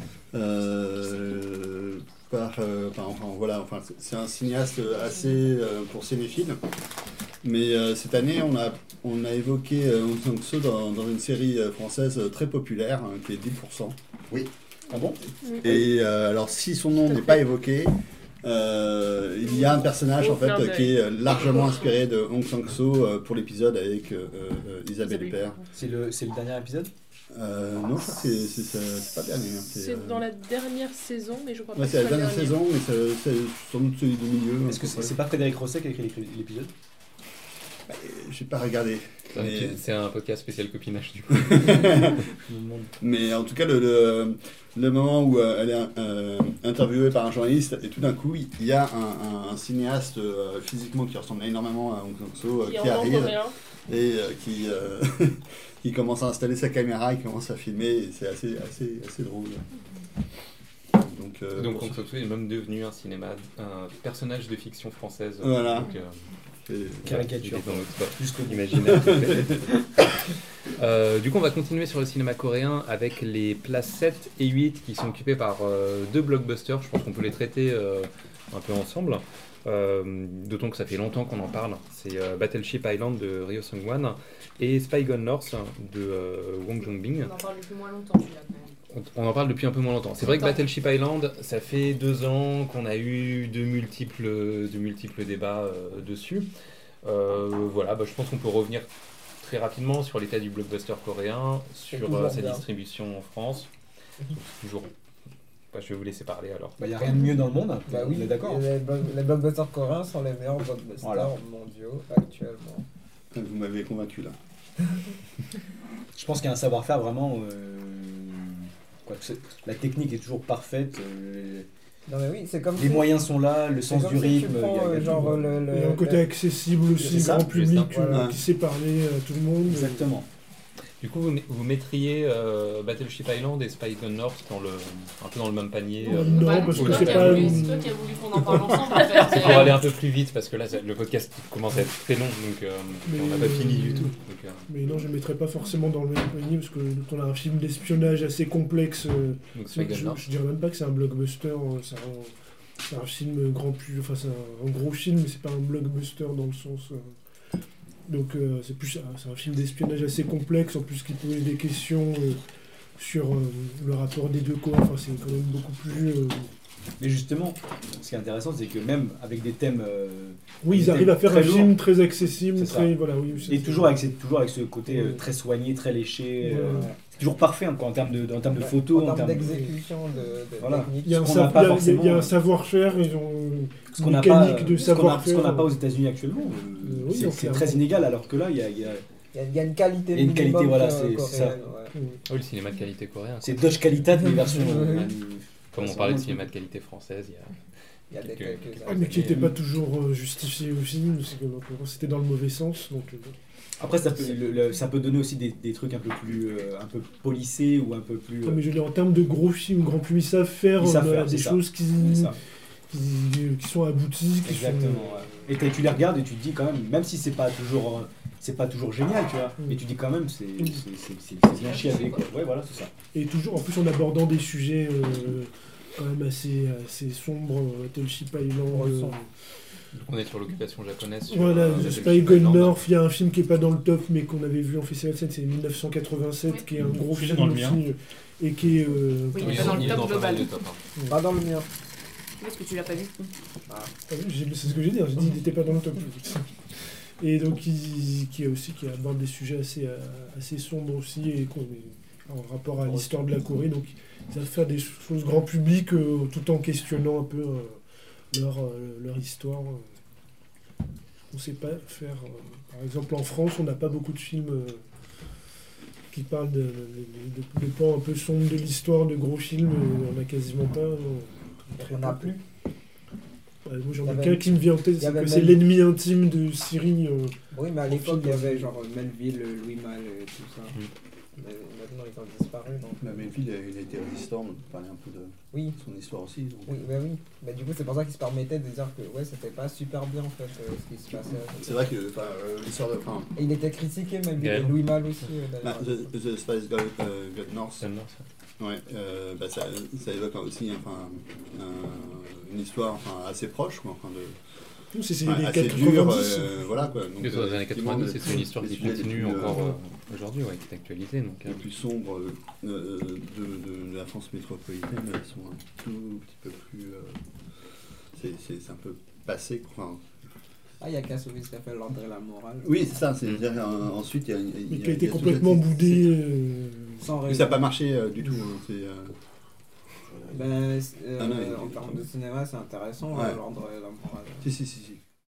C'est un cinéaste assez pour cinéphiles, mais cette année on a évoqué Hong Sang-soo dans une série française très populaire qui est 10%. Oui. Ah bon? Et alors si son nom n'est pas évoqué, il y a un personnage en fait qui est largement inspiré de Hong Sang-soo pour l'épisode avec Isabelle Huppert. C'est le dernier épisode? Non, c'est pas dernier. C'est dans la dernière saison, mais je crois pas. Ouais, c'est la dernière saison, mais c'est sans doute celui du milieu. Est-ce que c'est pas Frédéric Rosset qui a écrit l'épisode? J'ai pas regardé. C'est un podcast spécial copinage du coup. Mais en tout cas, le moment où elle est interviewée par un journaliste et tout d'un coup, il y a un cinéaste physiquement qui ressemble énormément à Hong Sang-soo qui arrive et qui commence à installer sa caméra, il commence à filmer, et c'est assez drôle. Donc Hong Sang-soo est même devenu un personnage de fiction française. Voilà. Caricature. Dans notre imaginaire. Du coup, on va continuer sur le cinéma coréen avec les places 7 et 8 qui sont occupées par 2 blockbusters. Je pense qu'on peut les traiter un peu ensemble. D'autant que ça fait longtemps qu'on en parle. C'est Battleship Island de Ryo Seung-wan et Spy Gone North de Wong Jung-bin. On en parle depuis moins longtemps, celui-là, quand même. On en parle depuis un peu moins longtemps. C'est vrai que Battleship Island, ça fait 2 ans qu'on a eu de multiples débats dessus. Voilà, je pense qu'on peut revenir très rapidement sur l'état du blockbuster coréen, sur sa distribution en France. Toujours. Je vais vous laisser parler alors. Il n'y a rien de mieux dans le monde. Oui, on est d'accord. Les blockbusters coréens sont les meilleurs blockbusters mondiaux actuellement. Vous m'avez convaincu là. Je pense qu'il y a un savoir-faire vraiment. La technique est toujours parfaite. Non mais oui, c'est comme les moyens sont là, le sens du rythme. Il y a un côté accessible aussi, grand public, qui sait parler à tout le monde. Exactement. Du coup, vous mettriez Battleship Island et Spy Gun North un peu dans le même panier. Non, parce que c'est pas... C'est toi qui as voulu qu'on en parle ensemble, en fait. C'est pour aller un peu plus vite, parce que là, le podcast commence à être très long, donc on n'a pas fini du tout. Donc, Mais non, je ne mettrais pas forcément dans le même panier, parce que quand on a un film d'espionnage assez complexe, je dirais même pas que c'est un blockbuster, c'est un film c'est un gros film, mais c'est pas un blockbuster dans le sens... Donc c'est un film d'espionnage assez complexe, en plus qui pose des questions sur le rapport des deux corps, enfin c'est quand même beaucoup plus... Mais justement, ce qui est intéressant, c'est que même avec des thèmes... oui, ils arrivent à faire un film très accessible, très... Voilà, oui, et toujours avec ce côté très soigné, très léché... C'est toujours parfait en termes de photos, en termes d'exécution, voilà. technique. Il y a un savoir-faire, ils ont ce qu'on n'a pas aux États-Unis actuellement. C'est très inégal, alors que là, il y a une qualité. Il y a une qualité, voilà, c'est ça. Oui, le cinéma de qualité coréen. C'est Dodge Qualitat, mais version. Comme on parlait de cinéma de qualité française, il y a quelques mais qui n'était pas toujours justifié aussi, c'était dans le mauvais sens. Donc, après, ça peut donner aussi des trucs un peu polissés ou un peu plus. Non, mais je veux dire, en termes de gros films, grand public, ils savent faire des choses qui sont abouties. Exactement. Ouais. Et tu les regardes et tu te dis quand même si c'est pas toujours génial, tu vois, mais tu dis quand même c'est bien chiadé, quoi. Ouais, voilà, c'est ça. Et toujours, en plus, en abordant des sujets quand même assez sombres, Battleship Island. On est sur l'occupation japonaise. Voilà, Spy Gun North, il y a un film qui n'est pas dans le top, mais qu'on avait vu en Festival de Seine, c'est 1987, qui est un gros film aussi, et qui est... oui, pas dans le top global. Pas dans le mien. Parce que tu l'as pas vu. C'est ce que j'ai dit, j'ai dit qu'il n'était pas dans le top. Et donc, qui aborde des sujets assez sombres aussi, et en rapport à l'histoire de la Corée. Donc, ils savent faire des choses grand public tout en questionnant un peu leur histoire. On ne sait pas faire... par exemple, en France, on n'a pas beaucoup de films qui parlent de pans un peu sombres de l'histoire, de gros films. On n'a quasiment pas... On n'a plus. Moi, j'en ai qu'un qui me vient en tête, c'est L'ennemi intime de Syrie. Oui, mais à l'époque, il y avait genre Melville, Louis Malle, tout ça. Mais maintenant, ils ont disparu. Melville, il a été résistant, on parlait un peu de son histoire aussi. Donc. Oui, mais du coup, c'est pour ça qu'il se permettait de dire que c'était pas super bien en fait ce qui se passait. C'est vrai que l'histoire de. Et il était critiqué, Melville, Louis Malle aussi. The Spice Got North. Ouais, ça évoque aussi une histoire assez proche, quoi, c'est les assez 90. Dur, voilà, quoi. Donc, dans les années 90, c'est une histoire qui continue encore aujourd'hui, qui est d'actualité. Les plus sombres de la France métropolitaine, elles sont un tout petit peu plus... c'est un peu passé, quoi. Il y a qu'à sauver ce qu'appelle l'ordre et la morale. Oui, c'est ça. C'est-à-dire ensuite, il y a... Mais qui a été complètement boudé. Sans raison. Mais ça n'a pas marché du tout. En termes de cinéma, c'est intéressant, l'ordre et la morale. Si.